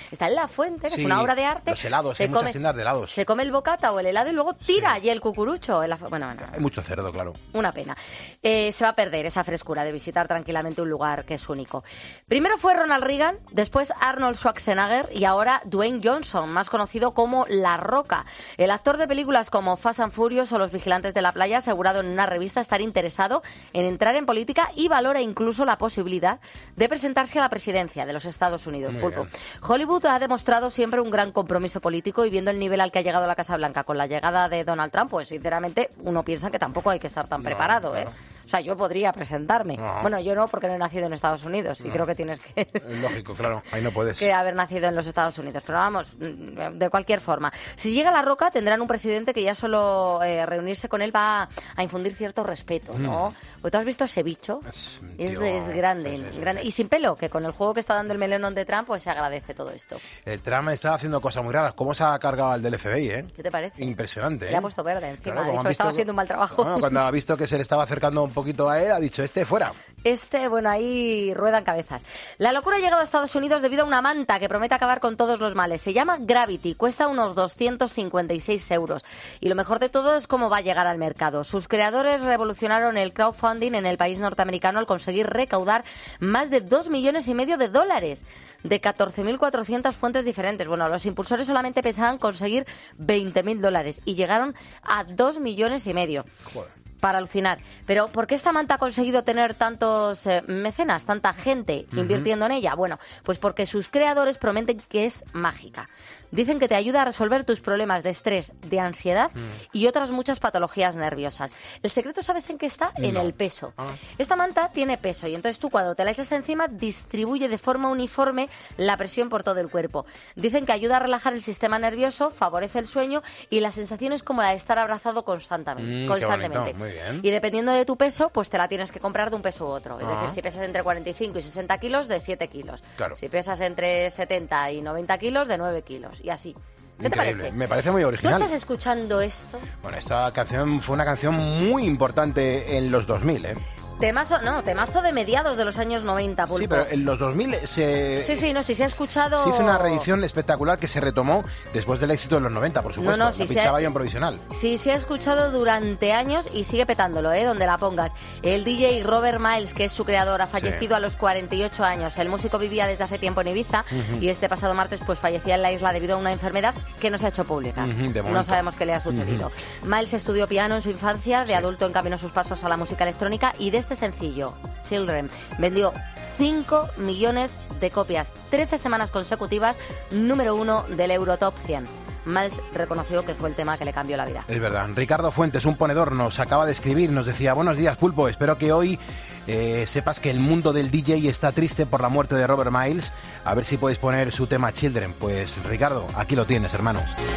Está en La Fuente, que sí, es una obra de arte. Los helados, se hay come, muchas tiendas de helados. Se come el bocata o el helado y luego tira sí. allí el cucurucho. En la, bueno, bueno, hay mucho cerdo, claro. Una pena. Eh, se va a perder esa frescura de visitar tranquilamente un lugar que es único. Primero fue Ronald Reagan, después Arnold Schwarzenegger y ahora Dwayne Johnson, más conocido como La Roca. El actor de películas como Fast and Furious o Los Vigilantes de la Playa ha asegurado en una revista estar interesado en entrar en política y valora incluso la posibilidad de presentarse a la presidencia de los Estados Unidos. Pulpo. Hollywood ha demostrado siempre un gran compromiso político y viendo el nivel al que ha llegado la Casa Blanca con la llegada de Donald Trump, pues sinceramente uno piensa que tampoco hay que estar tan no, preparado, claro. ¿eh? O sea, yo podría presentarme. No. Bueno, yo no, porque no he nacido en Estados Unidos y no. creo que tienes que... Es lógico, claro, ahí no puedes. que haber nacido en los Estados Unidos. Pero vamos, de cualquier forma. Si llega La Roca, tendrán un presidente que ya solo eh, reunirse con él va a, a infundir cierto respeto, ¿no? Mm. Porque tú has visto ese bicho. Es, es, tío, es grande, sí, sí, sí. grande. Y sin pelo, que con el juego que está dando el melón de Trump, pues se agradece todo esto. El Trump está haciendo cosas muy raras. ¿Cómo se ha cargado al del F B I, eh? ¿Qué te parece? Impresionante, ¿eh? Le ha puesto verde encima. Claro, ha dicho que estaba haciendo un mal trabajo. Bueno, cuando ha visto que se le estaba acercando un poquito a él, ha dicho, este fuera. Este, bueno, ahí ruedan cabezas. La locura ha llegado a Estados Unidos debido a una manta que promete acabar con todos los males. Se llama Gravity, cuesta unos doscientos cincuenta y seis euros. Y lo mejor de todo es cómo va a llegar al mercado. Sus creadores revolucionaron el crowdfunding en el país norteamericano al conseguir recaudar más de dos millones y medio de dólares de catorce mil cuatrocientas fuentes diferentes. Bueno, los impulsores solamente pensaban conseguir veinte mil dólares y llegaron a dos millones y medio. Joder. Para alucinar. Pero ¿por qué esta manta ha conseguido tener tantos eh, mecenas, tanta gente uh-huh. invirtiendo en ella? Bueno, pues porque sus creadores prometen que es mágica. Dicen que te ayuda a resolver tus problemas de estrés, de ansiedad mm. y otras muchas patologías nerviosas. El secreto, ¿sabes en qué está? No. En el peso. Ah. Esta manta tiene peso y entonces tú cuando te la echas encima distribuye de forma uniforme la presión por todo el cuerpo. Dicen que ayuda a relajar el sistema nervioso, favorece el sueño y la sensación es como la de estar abrazado constantemente. Mm, constantemente. Muy bien. Y dependiendo de tu peso, pues te la tienes que comprar de un peso u otro. Es ah. decir, si pesas entre cuarenta y cinco y sesenta kilos, de siete kilos. Claro. Si pesas entre setenta y noventa kilos, de nueve kilos. Y así. ¿Qué Increíble. te parece? Me parece muy original. ¿Tú estás escuchando esto? Bueno, esta canción fue una canción muy importante en los dos mil, ¿eh? Temazo, no, temazo de mediados de los años noventa, Pulpo. Sí, pero en los dos mil se... Sí, sí, no, si se ha escuchado... Se hizo una reedición espectacular que se retomó después del éxito de los noventa, por supuesto. No, no, si la pinchaba ha... yo en provisional. Sí, se ha escuchado durante años y sigue petándolo, ¿eh? Donde la pongas. El D J Robert Miles, que es su creador, ha fallecido sí. a los cuarenta y ocho años. El músico vivía desde hace tiempo en Ibiza uh-huh. y este pasado martes pues fallecía en la isla debido a una enfermedad que no se ha hecho pública. Uh-huh, no sabemos qué le ha sucedido. Uh-huh. Miles estudió piano en su infancia, de sí. adulto encaminó sus pasos a la música electrónica y de este sencillo, Children, vendió cinco millones de copias, trece semanas consecutivas, número uno del Eurotop cien. Miles reconoció que fue el tema que le cambió la vida. Es verdad. Ricardo Fuentes, un ponedor, nos acaba de escribir, nos decía, buenos días, Pulpo, espero que hoy eh, sepas que el mundo del D J está triste por la muerte de Robert Miles. A ver si puedes poner su tema Children. Pues Ricardo, aquí lo tienes, hermano.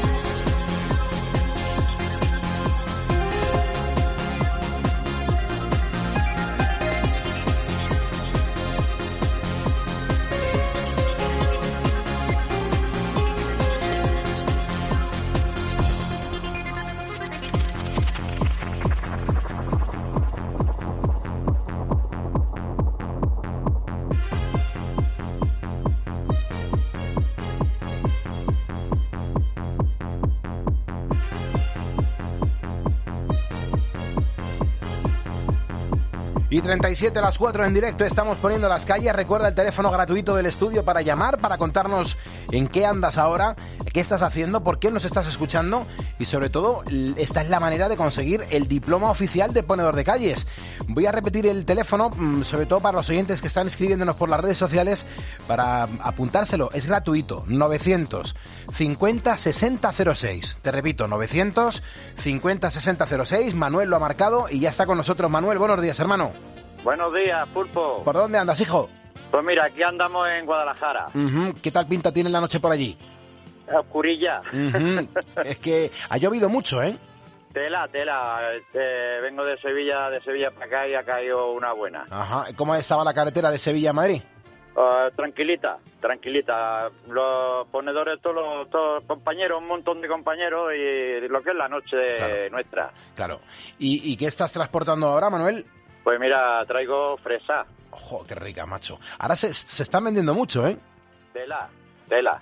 Y treinta y siete a las cuatro en directo, estamos poniendo las calles. Recuerda el teléfono gratuito del estudio para llamar, para contarnos en qué andas ahora, qué estás haciendo, por qué nos estás escuchando y sobre todo, esta es la manera de conseguir el diploma oficial de ponedor de calles. Voy a repetir el teléfono, sobre todo para los oyentes que están escribiéndonos por las redes sociales, para apuntárselo. Es gratuito, novecientos cincuenta sesenta cero seis. Te repito, novecientos cincuenta sesenta cero seis. Manuel lo ha marcado y ya está con nosotros. Manuel, buenos días, hermano. Buenos días, Pulpo. ¿Por dónde andas, hijo? Pues mira, aquí andamos en Guadalajara. Uh-huh. ¿Qué tal pinta tiene la noche por allí? Oscurilla. Uh-huh. Es que ha llovido mucho, ¿eh? Tela, tela. Eh, vengo de Sevilla, de Sevilla para acá y ha caído una buena. Ajá. ¿Cómo estaba la carretera de Sevilla a Madrid? Uh, tranquilita, tranquilita. Los ponedores, todos los todos compañeros, un montón de compañeros y lo que es la noche claro. nuestra. Claro. ¿Y, ¿Y qué estás transportando ahora, Manuel? Pues mira, traigo fresa. Ojo, qué rica, macho. Ahora se, se están vendiendo mucho, ¿eh? Tela, tela.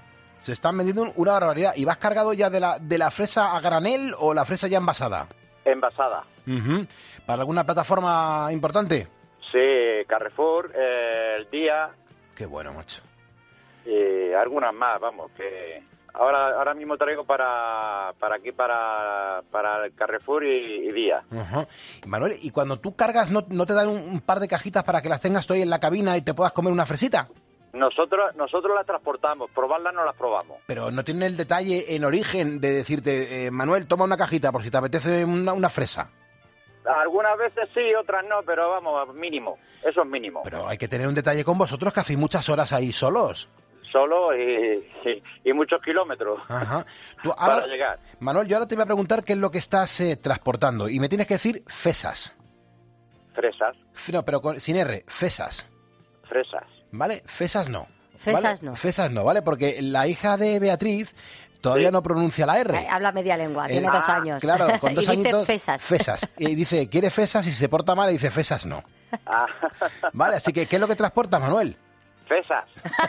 Se están vendiendo una barbaridad. ¿Y vas cargado ya de la, de la fresa a granel o la fresa ya envasada? Envasada. Uh-huh. ¿Para alguna plataforma importante? Sí, Carrefour, eh, El Día. Qué bueno, macho. Y algunas más, vamos, que ahora ahora mismo traigo para para aquí, para, para el Carrefour y, y Día. Uh-huh. Manuel, ¿y cuando tú cargas no, no te dan un, un par de cajitas para que las tengas tú ahí en la cabina y te puedas comer una fresita? Nosotros nosotros las transportamos, probarlas no las probamos. Pero no tiene el detalle en origen de decirte, eh, Manuel, toma una cajita por si te apetece una, una fresa. Algunas veces sí, otras no, pero vamos, mínimo, eso es mínimo. Pero hay que tener un detalle con vosotros, que hacéis muchas horas ahí solos. Solo y, y, y muchos kilómetros. Ajá. Tú, ahora, para llegar. Manuel, yo ahora te voy a preguntar qué es lo que estás eh, transportando y me tienes que decir fesas. Fresas. No, pero con, sin R, fesas. Fresas. ¿Vale? Fesas no. Fesas ¿vale? no. Fesas no, ¿vale? Porque la hija de Beatriz todavía sí. no pronuncia la R. Ay, habla media lengua, tiene eh, dos ah, años. Claro, con dos y dice añitos. fesas. Fesas. Y dice, quiere fesas y si se porta mal y dice fesas no. Ah. Vale, así que, ¿qué es lo que transportas, Manuel? Fesas.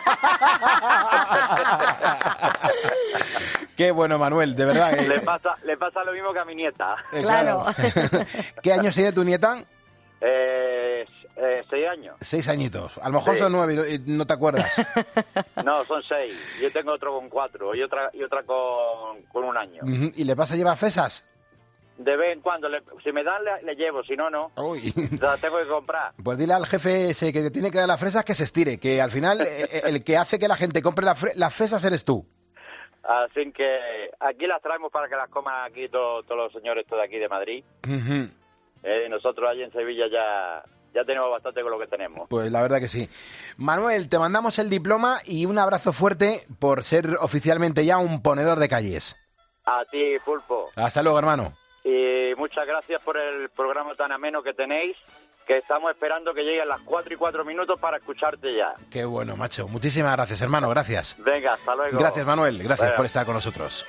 Qué bueno, Manuel, de verdad. Eh. Le pasa, le pasa lo mismo que a mi nieta. Eh, claro. ¿Qué años tiene tu nieta? Eh, eh, seis años. Seis añitos. A lo mejor sí. son nueve y no te acuerdas. No, son seis. Yo tengo otro con cuatro y otra y otra con, con un año. Uh-huh. ¿Y le vas a llevar fesas? De vez en cuando. Le, si me dan, le, le llevo. Si no, no. Uy. Las tengo que comprar. Pues dile al jefe ese que te tiene que dar las fresas que se estire, que al final eh, el que hace que la gente compre la fre- las fresas eres tú. Así que aquí las traemos para que las coman aquí todos todo los señores todos de aquí de Madrid. Uh-huh. Eh, nosotros allí en Sevilla ya, ya tenemos bastante con lo que tenemos. Pues la verdad que sí. Manuel, te mandamos el diploma y un abrazo fuerte por ser oficialmente ya un ponedor de calles. A ti, Pulpo. Hasta luego, hermano. Y muchas gracias por el programa tan ameno que tenéis, que estamos esperando que lleguen las cuatro y cuatro minutos para escucharte ya. Qué bueno, macho. Muchísimas gracias, hermano. Gracias. Venga, hasta luego. Gracias, Manuel. Gracias Venga. por estar con nosotros.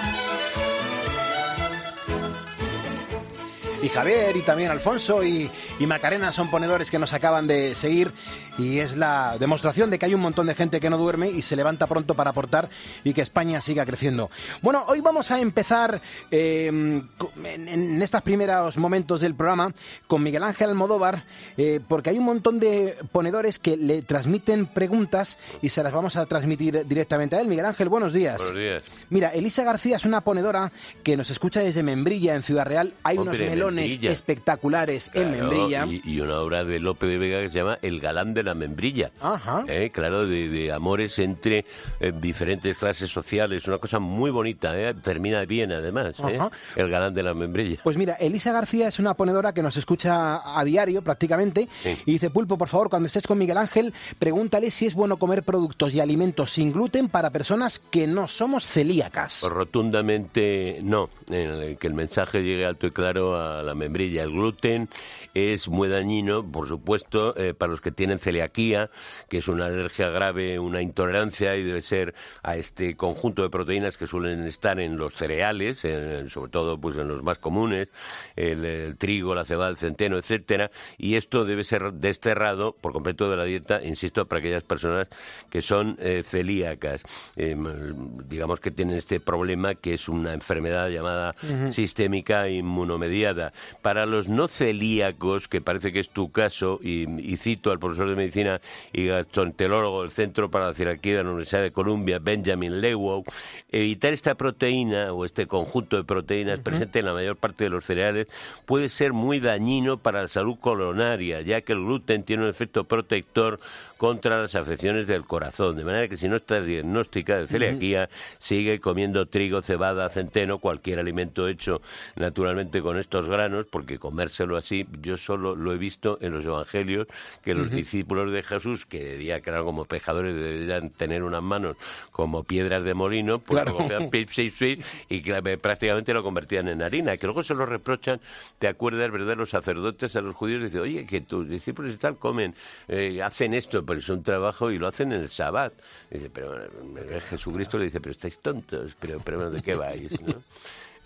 Y Javier y también Alfonso y, y Macarena son ponedores que nos acaban de seguir y es la demostración de que hay un montón de gente que no duerme y se levanta pronto para aportar y que España siga creciendo. Bueno, hoy vamos a empezar eh, en, en estos primeros momentos del programa con Miguel Ángel Almodóvar eh, porque hay un montón de ponedores que le transmiten preguntas y se las vamos a transmitir directamente a él. Miguel Ángel, buenos días. Buenos días. Mira, Elisa García es una ponedora que nos escucha desde Membrilla, en Ciudad Real. Hay Hombre, unos melones Membrilla. espectaculares en Claro, Membrilla. Y, y una obra de Lope de Vega que se llama El galán de la membrilla. Ajá. Eh, claro, de, de amores entre eh, diferentes clases sociales. Una cosa muy bonita, ¿eh? Termina bien además, ¿eh? Ajá. El galán de la membrilla. Pues mira, Elisa García es una ponedora que nos escucha a diario prácticamente Sí. y dice, Pulpo, por favor, cuando estés con Miguel Ángel, pregúntale si es bueno comer productos y alimentos sin gluten para personas que no somos celíacas. Rotundamente no. Eh, que el mensaje llegue alto y claro a la membrilla. El gluten es muy dañino, por supuesto, eh, para los que tienen celiaquía, que es una alergia grave, una intolerancia, y debe ser a este conjunto de proteínas que suelen estar en los cereales, eh, sobre todo pues en los más comunes, el, el trigo, la cebada, el centeno, etcétera, y esto debe ser desterrado por completo de la dieta, insisto, para aquellas personas que son eh, celíacas, eh, digamos que tienen este problema que es una enfermedad llamada Ujú. sistémica inmunomediada. Para los no celíacos, que parece que es tu caso, y, y cito al profesor de medicina y gastroenterólogo del Centro para la Celiaquía de la Universidad de Columbia, Benjamin Lewow, evitar esta proteína o este conjunto de proteínas uh-huh. presente en la mayor parte de los cereales puede ser muy dañino para la salud coronaria, ya que el gluten tiene un efecto protector contra las afecciones del corazón, de manera que si no estás diagnosticada de celiaquía, uh-huh. sigue comiendo trigo, cebada, centeno, cualquier alimento hecho naturalmente con estos granos, porque comérselo así, yo solo lo he visto en los evangelios, que los uh-huh. discípulos de Jesús, que de día que eran como pescadores, deberían tener unas manos como piedras de molino, pues claro. lo cogían pip, pip, pip, y que prácticamente lo convertían en harina, que luego se lo reprochan, ¿te acuerdas, verdad? Los sacerdotes a los judíos dicen, oye, que tus discípulos y tal comen, eh, hacen esto, pero es un trabajo y lo hacen en el Sabbat. Dice, pero eh, Jesucristo le dice, pero estáis tontos, pero, pero ¿de qué vais, no?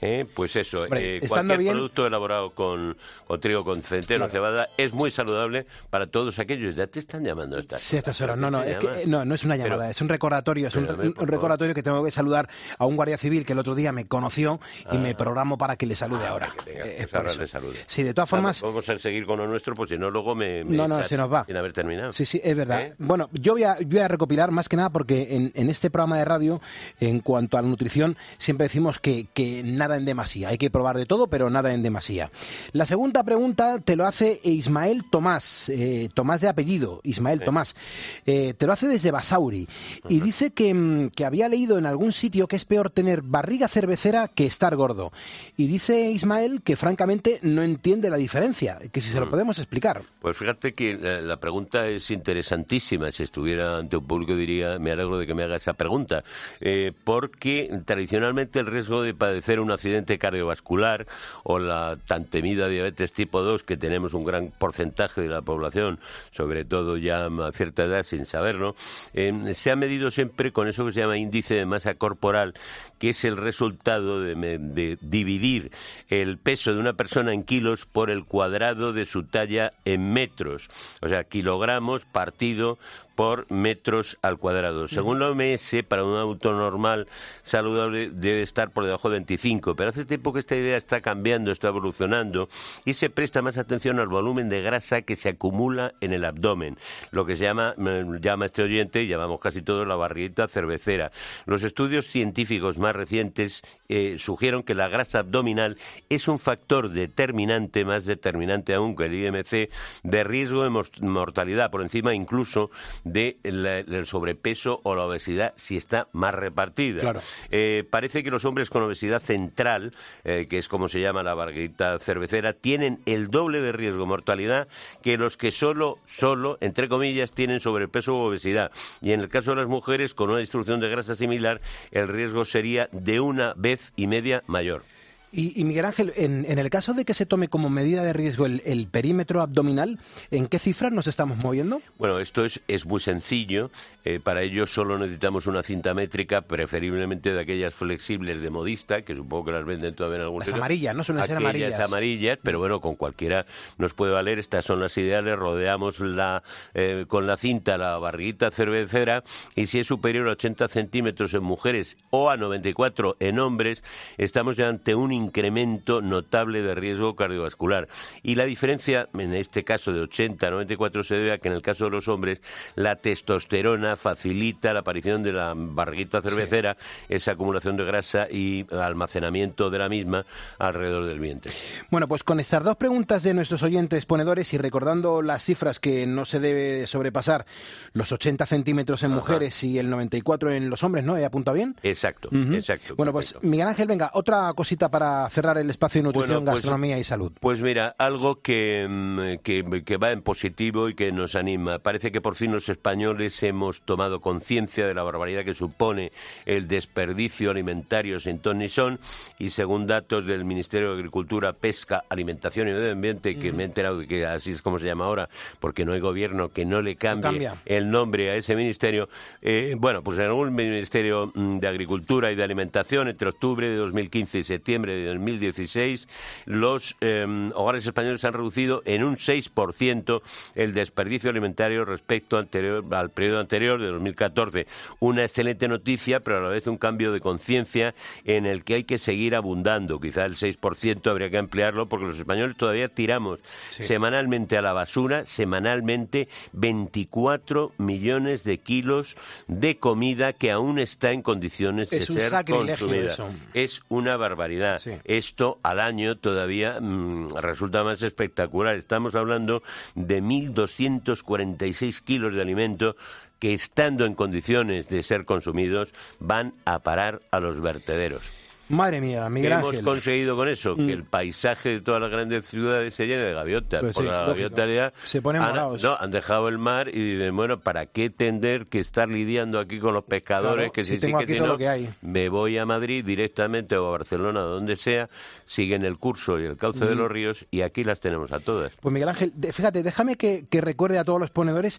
¿eh? Pues eso, Hombre, eh, cualquier bien... producto elaborado con, con trigo, con centeno, claro. cebada, es muy saludable para todos aquellos. Ya te están llamando estas Sí, estas horas. No, no, es llaman? que, no, no es una llamada, pero, es un recordatorio, es un, un, un recordatorio que tengo que saludar a un guardia civil que el otro día me conoció y ah, me programo para que le salude ah, ahora. Que tenga, eh, pues de salud. Sí, de todas formas... Claro, vamos a seguir con lo nuestro, pues si no, luego me, me no, no, se nos va. sin haber terminado. Sí, sí, es verdad. ¿Eh? Bueno, yo voy a, voy a recopilar más que nada porque en, en este programa de radio, en cuanto a la nutrición, siempre decimos que, que nada en demasía. Hay que probar de todo, pero nada en demasía. La segunda pregunta te lo hace Ismael Tomás, eh, Tomás de apellido, Ismael sí. Tomás. Eh, te lo hace desde Basauri y uh-huh. dice que, que había leído en algún sitio que es peor tener barriga cervecera que estar gordo. Y dice Ismael que francamente no entiende la diferencia, que si se lo podemos explicar. Pues fíjate que la, la pregunta es interesantísima. Si estuviera ante un público diría, me alegro de que me haga esa pregunta, eh, porque tradicionalmente el riesgo de padecer un accidente cardiovascular o la tan temida diabetes tipo dos, que tenemos un gran porcentaje de la población, sobre todo ya a cierta edad sin saberlo, eh, se ha medido siempre con eso que se llama índice de masa corporal, que es el resultado de, de dividir el peso de una persona en kilos por el cuadrado de su talla en metros, o sea, kilogramos partido por metros al cuadrado. Según la O M S, para un adulto normal saludable debe estar por debajo de veinticinco, pero hace tiempo que esta idea está cambiando, está evolucionando y se presta más atención al volumen de grasa que se acumula en el abdomen, lo que se llama, llama este oyente, y llamamos casi todos la barriguita cervecera. Los estudios científicos más recientes eh, sugieren que la grasa abdominal es un factor determinante, más determinante aún que el I M C, de riesgo de mortalidad, por encima incluso de la, del sobrepeso o la obesidad si está más repartida. Claro. Eh, parece que los hombres con obesidad central, eh, que es como se llama la barriguita cervecera, tienen el doble de riesgo de mortalidad que los que solo, solo, entre comillas, tienen sobrepeso o obesidad. Y en el caso de las mujeres con una distribución de grasa similar, el riesgo sería de una vez y media mayor. Y, y Miguel Ángel, en, en el caso de que se tome como medida de riesgo el, el perímetro abdominal, ¿en qué cifras nos estamos moviendo? Bueno, esto es, es muy sencillo. Eh, para ello solo necesitamos una cinta métrica, preferiblemente de aquellas flexibles de modista, que supongo que las venden todavía en algún Las sitio. amarillas, ¿no? Suelen ser amarillas. Aquellas amarillas, pero bueno, con cualquiera nos puede valer. Estas son las ideales. Rodeamos la eh, con la cinta la barriguita cervecera y si es superior a ochenta centímetros en mujeres o a noventa y cuatro en hombres, estamos ya ante un incremento notable de riesgo cardiovascular. Y la diferencia, en este caso de ochenta a noventa y cuatro, se debe a que en el caso de los hombres la testosterona facilita la aparición de la barriguita cervecera, sí. esa acumulación de grasa y almacenamiento de la misma alrededor del vientre. Bueno, pues con estas dos preguntas de nuestros oyentes ponedores y recordando las cifras que no se debe sobrepasar, los ochenta centímetros en Ajá. mujeres y el noventa y cuatro en los hombres, ¿no? ¿He apuntado bien? Exacto, uh-huh. exacto. Bueno, perfecto. Pues Miguel Ángel, venga, otra cosita para cerrar el espacio de nutrición, bueno, pues, gastronomía y salud. Pues mira, algo que, que, que va en positivo y que nos anima. Parece que por fin los españoles hemos tomado conciencia de la barbaridad que supone el desperdicio alimentario sin ton ni son, y según datos del Ministerio de Agricultura, Pesca, Alimentación y Medio Ambiente, que mm. me he enterado de que así es como se llama ahora, porque no hay gobierno que no le cambie no el nombre a ese ministerio, eh, bueno, pues en algún Ministerio de Agricultura y de Alimentación, entre octubre de dos mil quince y septiembre de dos mil dieciséis, los eh, hogares españoles han reducido en un seis por ciento el desperdicio alimentario respecto anterior, al periodo anterior de dos mil catorce. Una excelente noticia, pero a la vez un cambio de conciencia en el que hay que seguir abundando. Quizá el seis por ciento habría que ampliarlo porque los españoles todavía tiramos sí. semanalmente a la basura, semanalmente veinticuatro millones de kilos de comida que aún está en condiciones es de ser consumida. Eso. Es una barbaridad. Sí. Esto al año todavía mmm, resulta más espectacular. Estamos hablando de mil doscientos cuarenta y seis kilos de alimento que, estando en condiciones de ser consumidos, van a parar a los vertederos. Madre mía, Miguel ¿Qué Ángel. hemos conseguido con eso? Mm. Que el paisaje de todas las grandes ciudades se llene de gaviotas. Pues Por sí, la lógico. gaviota se ponen han, morados. No, han dejado el mar y dicen, bueno, ¿para qué tender que estar lidiando aquí con los pescadores? Claro, que si si tengo sí, aquí que todo si no, lo que hay. Me voy a Madrid directamente o a Barcelona, donde sea, siguen el curso y el cauce mm. de los ríos y aquí las tenemos a todas. Pues Miguel Ángel, de, fíjate, déjame que, que recuerde a todos los ponedores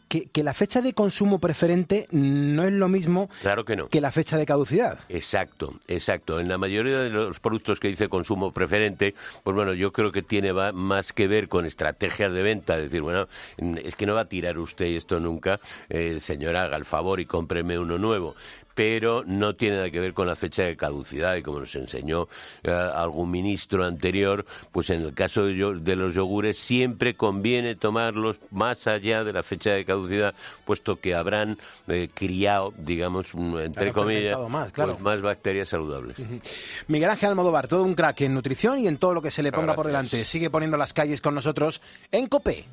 que, que la fecha de consumo preferente no es lo mismo claro que, no. que la fecha de caducidad. Exacto, exacto. En la mayoría de los productos que dice consumo preferente, pues bueno, yo creo que tiene va, más que ver con estrategias de venta, es decir, bueno, es que no va a tirar usted esto nunca, eh, señora, haga el favor y cómpreme uno nuevo. Pero no tiene nada que ver con la fecha de caducidad, y como nos enseñó eh, algún ministro anterior, pues en el caso de, yo, de los yogures siempre conviene tomarlos más allá de la fecha de caducidad, puesto que habrán eh, criado, digamos, entre comillas, más, claro. pues más bacterias saludables. Uh-huh. Miguel Ángel Almodóvar, todo un crack en nutrición y en todo lo que se le ponga Gracias. por delante. Sigue poniendo las calles con nosotros en COPE.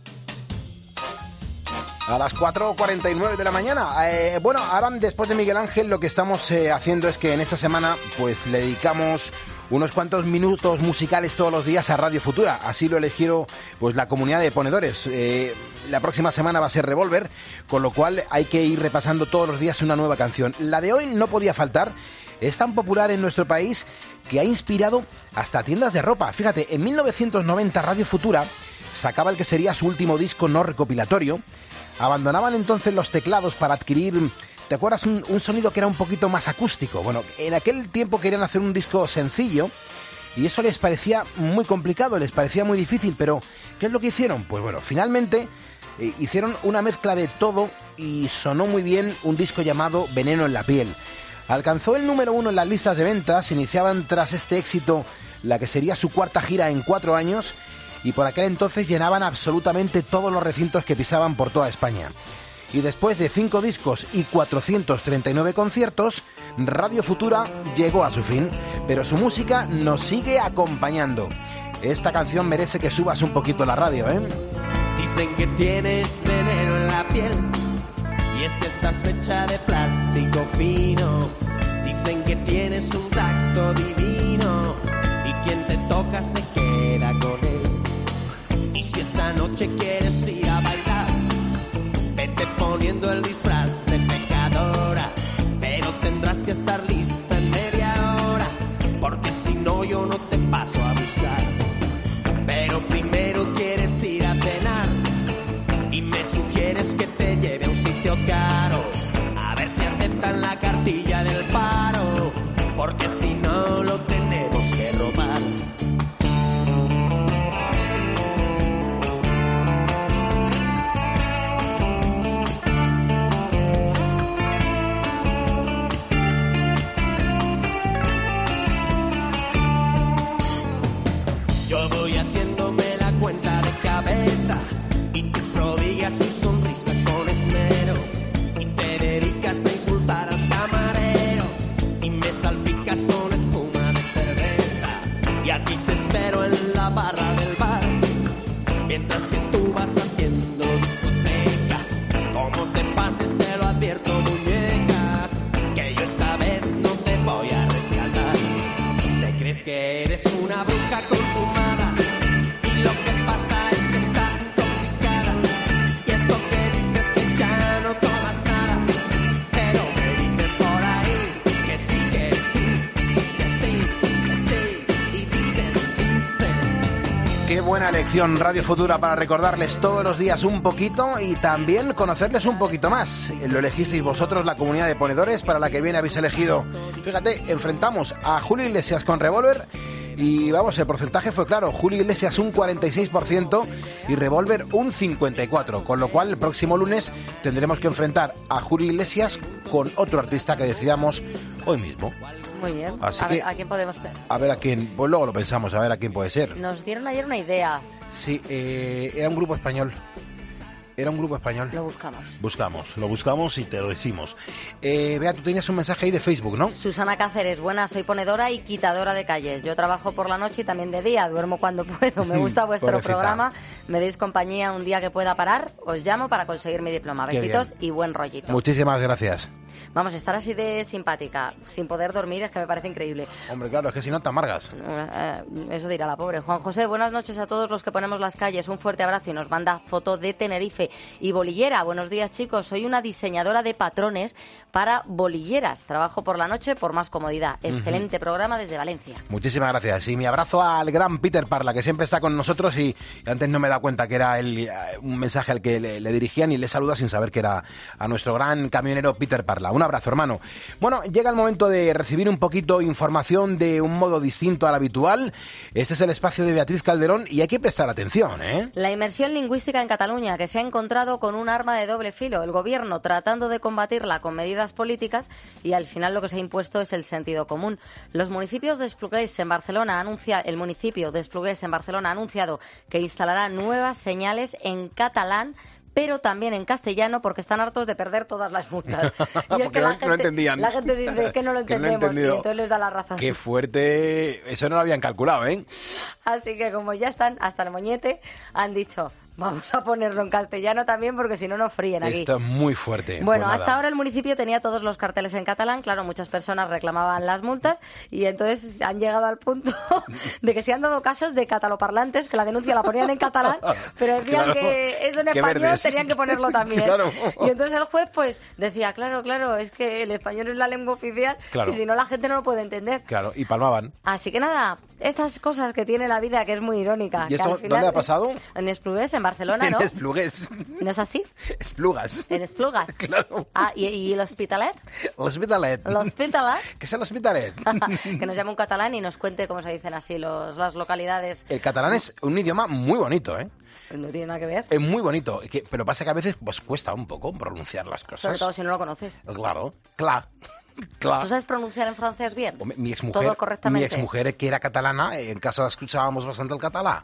A las cuatro cuarenta y nueve de la mañana. Eh, bueno, ahora después de Miguel Ángel lo que estamos eh, haciendo es que en esta semana pues le dedicamos unos cuantos minutos musicales todos los días a Radio Futura. Así lo eligió pues la comunidad de ponedores. Eh, la próxima semana va a ser Revolver, con lo cual hay que ir repasando todos los días una nueva canción. La de hoy no podía faltar. Es tan popular en nuestro país que ha inspirado hasta tiendas de ropa. Fíjate, en mil novecientos noventa Radio Futura sacaba el que sería su último disco no recopilatorio. Abandonaban entonces los teclados para adquirir, ¿te acuerdas? Un, un sonido que era un poquito más acústico. Bueno, en aquel tiempo querían hacer un disco sencillo y eso les parecía muy complicado, les parecía muy difícil, pero ¿qué es lo que hicieron? Pues bueno, finalmente eh, hicieron una mezcla de todo y sonó muy bien un disco llamado Veneno en la piel. Alcanzó el número uno en las listas de ventas, iniciaban tras este éxito la que sería su cuarta gira en cuatro años, y por aquel entonces llenaban absolutamente todos los recintos que pisaban por toda España. Y después de cinco discos y cuatrocientos treinta y nueve conciertos, Radio Futura llegó a su fin, pero su música nos sigue acompañando. Esta canción merece que subas un poquito la radio, ¿eh? Dicen que tienes veneno en la piel, y es que estás hecha de plástico fino. Dicen que tienes un tacto divino, y quien te toca se queda con él. Y si esta noche quieres ir a bailar, vete poniendo el disfraz de pecadora, pero tendrás que estar lista en media hora, porque si no yo no te paso a buscar. Pero primero quieres ir a cenar y me sugieres que te lleve a un sitio caro, a ver si aceptan la cartilla del paro, porque si no lo tenemos que robar. Yo voy haciéndome la cuenta de cabeza y tú prodigas tu sonrisa con esmero y te dedicas a insultar al camarero y me salpicas con espuma de cerveza y aquí te espero en la barra del bar mientras que tú vas haciendo discoteca. Como te pases te lo advierto, muñeca, que yo esta vez no te voy a rescatar. Te crees que eres una bruja consumada y lo que pasa es que estás intoxicada, y eso que dices que ya no tomas nada, pero me dicen por ahí que sí, que sí, que sí, que sí, y dicen, dicen. Qué buena lección Radio Futura para recordarles todos los días un poquito y también conocerles un poquito más. Lo elegisteis vosotros, la comunidad de ponedores, para la que viene habéis elegido. Fíjate, enfrentamos a Julio Iglesias con Revolver. Y vamos, el porcentaje fue claro, Julio Iglesias un cuarenta y seis por ciento y Revolver un cincuenta y cuatro por ciento, con lo cual el próximo lunes tendremos que enfrentar a Julio Iglesias con otro artista que decidamos hoy mismo. Muy bien, Así a, que, ver, ¿a quién podemos ver? A ver a quién, pues luego lo pensamos, a ver a quién puede ser. Nos dieron ayer una idea. Sí, eh, era un grupo español. Era un grupo español. Lo buscamos. Buscamos, lo buscamos y te lo decimos. Eh, Bea, tú tenías un mensaje ahí de Facebook, ¿no? Susana Cáceres, buena, soy ponedora y quitadora de calles. Yo trabajo por la noche y también de día, duermo cuando puedo. Me gusta vuestro Pobrecita. programa. Me deis compañía un día que pueda parar. Os llamo para conseguir mi diploma. Qué Besitos bien. Y buen rollito. Muchísimas gracias. Vamos, estar así de simpática, sin poder dormir, es que me parece increíble. Hombre, claro, es que si no te amargas. Eh, eso dirá la pobre. Juan José, buenas noches a todos los que ponemos las calles. Un fuerte abrazo y nos manda foto de Tenerife. cantante y bolillera. Buenos días, chicos. Soy una diseñadora de patrones para bolilleras. Trabajo por la noche por más comodidad. Excelente uh-huh. programa desde Valencia. Muchísimas gracias. Y mi abrazo al gran Peter Parla, que siempre está con nosotros y antes no me he dado cuenta que era el, un mensaje al que le, le dirigían y le saluda sin saber que era a nuestro gran camionero Peter Parla. Un abrazo, hermano. Bueno, llega el momento de recibir un poquito información de un modo distinto al habitual. Este es el espacio de Beatriz Calderón y hay que prestar atención, ¿eh? La inmersión lingüística en Cataluña, que se ha encontrado con un arma de doble filo. El gobierno tratando de combatirla con medidas políticas y al final lo que se ha impuesto es el sentido común. Los municipios de Esplugues en Barcelona anuncia, el municipio de Esplugues en Barcelona ha anunciado que instalará nuevas señales en catalán, pero también en castellano, porque están hartos de perder todas las multas. Y es que la, no, gente, no entendían. La gente dice que no lo entendemos, que no y entonces les da la razón. Qué fuerte, eso no lo habían calculado, ¿eh? Así que como ya están hasta el moñete, han dicho... Vamos a ponerlo en castellano también porque si no nos fríen aquí. Esto es muy fuerte. Bueno, pues hasta ahora el municipio tenía todos los carteles en catalán. Claro, muchas personas reclamaban las multas y entonces han llegado al punto de que se han dado casos de cataloparlantes que la denuncia la ponían en catalán, pero decían claro, que eso en español verdes. Tenían que ponerlo también. Claro. Y entonces el juez pues decía, claro, claro, es que el español es la lengua oficial claro. y si no la gente no lo puede entender. Claro, y palmaban. Así que nada, estas cosas que tiene la vida que es muy irónica. ¿Y esto que al final, dónde ha pasado? En Esplugues, en Barcelona, ¿no? En Esplugues. ¿No es así? Esplugas. En Esplugas. Claro. Ah, ¿y, y el Hospitalet? El Hospitalet. El Hospitalet. ¿Qué es el Hospitalet? Que nos llame un catalán y nos cuente cómo se dicen así los, las localidades. El catalán es un idioma muy bonito, ¿eh? No tiene nada que ver. Es muy bonito, que, pero pasa que a veces pues cuesta un poco pronunciar las cosas. Sobre todo si no lo conoces. Claro, claro. Claro. ¿Tú sabes pronunciar en francés bien? Mi exmujer, todo correctamente. Mi exmujer, que era catalana, en casa escuchábamos bastante el catalán.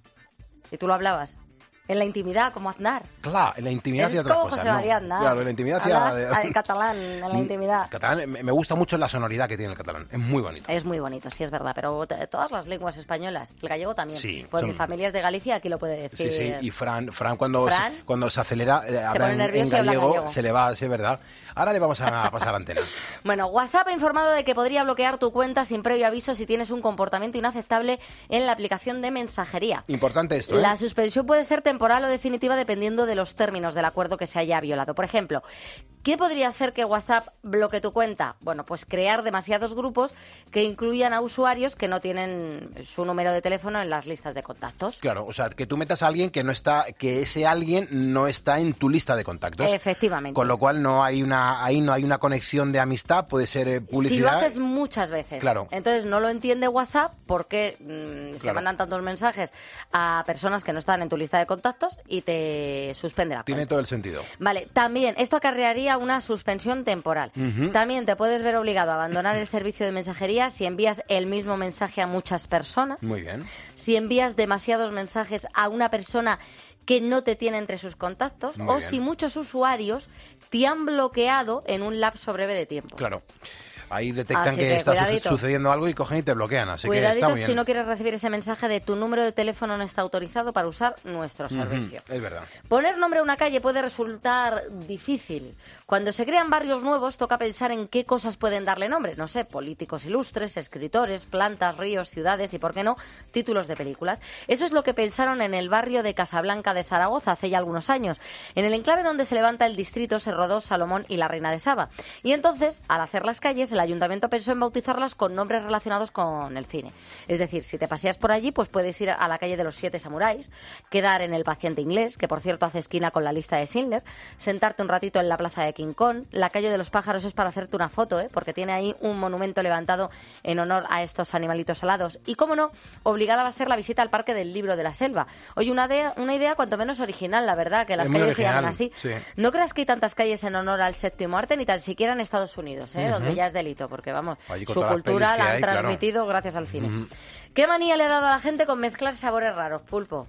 ¿Y tú lo hablabas? En la intimidad, como Aznar. Claro, en la intimidad hacía otras cosas. Es como José María Aznar. No. Claro, en la intimidad hacía... De... catalán, en la intimidad. Catalán, me gusta mucho la sonoridad que tiene el catalán. Es muy bonito. Es muy bonito, sí, es verdad. Pero todas las lenguas españolas, el gallego también. Sí. Pues son... mi familia es de Galicia, aquí lo puede decir. Sí, sí. Y Fran, Fran cuando, Fran, se, cuando se acelera, se habla en, en gallego, gallego, se le va, sí, es verdad. Ahora le vamos a pasar antena. Bueno, WhatsApp ha informado de que podría bloquear tu cuenta sin previo aviso si tienes un comportamiento inaceptable en la aplicación de mensajería. Importante esto, ¿eh? La suspensión puede ser temporal o definitiva dependiendo de los términos del acuerdo que se haya violado. Por ejemplo, ¿qué podría hacer que WhatsApp bloquee tu cuenta? Bueno, pues crear demasiados grupos que incluyan a usuarios que no tienen su número de teléfono en las listas de contactos. Claro, o sea, que tú metas a alguien que no está, que ese alguien no está en tu lista de contactos. Efectivamente. Con lo cual no hay una, ahí no hay una conexión de amistad, puede ser eh, publicidad. Si lo haces muchas veces. Claro. Entonces no lo entiende WhatsApp porque mmm, claro. se mandan tantos mensajes a personas que no están en tu lista de contactos y te suspende la cuenta. Tiene todo el sentido. Vale, también esto acarrearía una suspensión temporal. Uh-huh. También te puedes ver obligado a abandonar el servicio de mensajería si envías el mismo mensaje a muchas personas. Muy bien. Si envías demasiados mensajes a una persona que no te tiene entre sus contactos. Muy o bien. Si muchos usuarios te han bloqueado en un lapso breve de tiempo. Claro. Ahí detectan así que, que está cuidadito. sucediendo algo y cogen y te bloquean. Así cuidadito que está muy bien. Si no quieres recibir ese mensaje de tu número de teléfono no está autorizado para usar nuestro servicio. Uh-huh. Es verdad. Poner nombre a una calle puede resultar difícil. Cuando se crean barrios nuevos toca pensar en qué cosas pueden darle nombre. No sé, políticos ilustres, escritores, plantas, ríos, ciudades y, por qué no, títulos de películas. Eso es lo que pensaron en el barrio de Casablanca de Zaragoza hace ya algunos años. En el enclave donde se levanta el distrito se rodó Salomón y la Reina de Saba. Y entonces, al hacer las calles, el ayuntamiento pensó en bautizarlas con nombres relacionados con el cine. Es decir, si te paseas por allí, pues puedes ir a la calle de los Siete Samuráis, quedar en el Paciente Inglés, que por cierto hace esquina con la lista de Schindler, sentarte un ratito en la plaza de King Kong. La calle de los Pájaros es para hacerte una foto, ¿eh? Porque tiene ahí un monumento levantado en honor a estos animalitos alados. Y cómo no, obligada va a ser la visita al Parque del Libro de la Selva. Oye, una idea, una idea cuanto menos original, la verdad, que las es calles se llaman así. Sí. No creas que hay tantas calles en honor al séptimo arte, ni tan siquiera en Estados Unidos, ¿eh? Uh-huh. Donde ya es delito, porque vamos, su cultura la han hay, transmitido claro. gracias al cine. Uh-huh. ¿Qué manía le ha dado a la gente con mezclar sabores raros, Pulpo?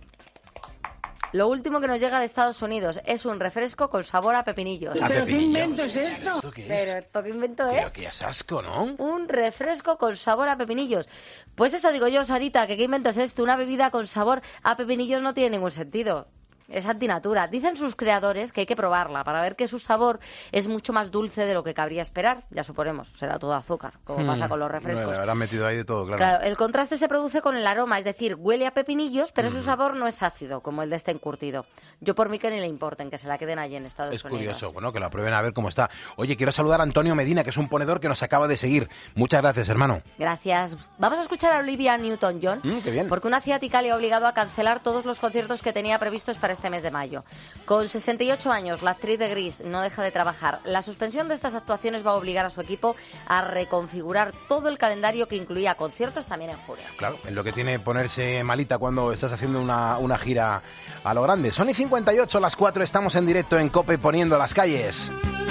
Lo último que nos llega de Estados Unidos es un refresco con sabor a pepinillos. ¿A ¿Pero pepinillo? qué invento es esto? ¿Esto qué es? Pero esto qué invento es. Pero qué asco, ¿no? Un refresco con sabor a pepinillos. Pues eso digo yo, Sarita, que qué invento es esto. Una bebida con sabor a pepinillos no tiene ningún sentido. Es antinatura. Dicen sus creadores que hay que probarla para ver que su sabor es mucho más dulce de lo que cabría esperar. Ya suponemos, será todo azúcar, como Hmm. pasa con los refrescos. Bueno, le habrán metido ahí de todo, claro. Claro, el contraste se produce con el aroma, es decir, huele a pepinillos, pero su sabor no es ácido, como el de este encurtido. Yo por mí que ni le importen, que se la queden allí en Estados Es Unidos. curioso, bueno, que la prueben a ver cómo está. Oye, quiero saludar a Antonio Medina, que es un ponedor que nos acaba de seguir. Muchas gracias, hermano. Gracias. Vamos a escuchar a Olivia Newton-John, Mm, qué bien. porque una ciática le ha obligado a cancelar todos los conciertos que tenía previstos para este mes de mayo. Con sesenta y ocho años, la actriz de Gris no deja de trabajar. La suspensión de estas actuaciones va a obligar a su equipo a reconfigurar todo el calendario que incluía conciertos también en junio. Claro, en lo que tiene ponerse malita cuando estás haciendo una, una gira a lo grande. Son y cincuenta y ocho, las cuatro, estamos en directo en COPE poniendo las calles.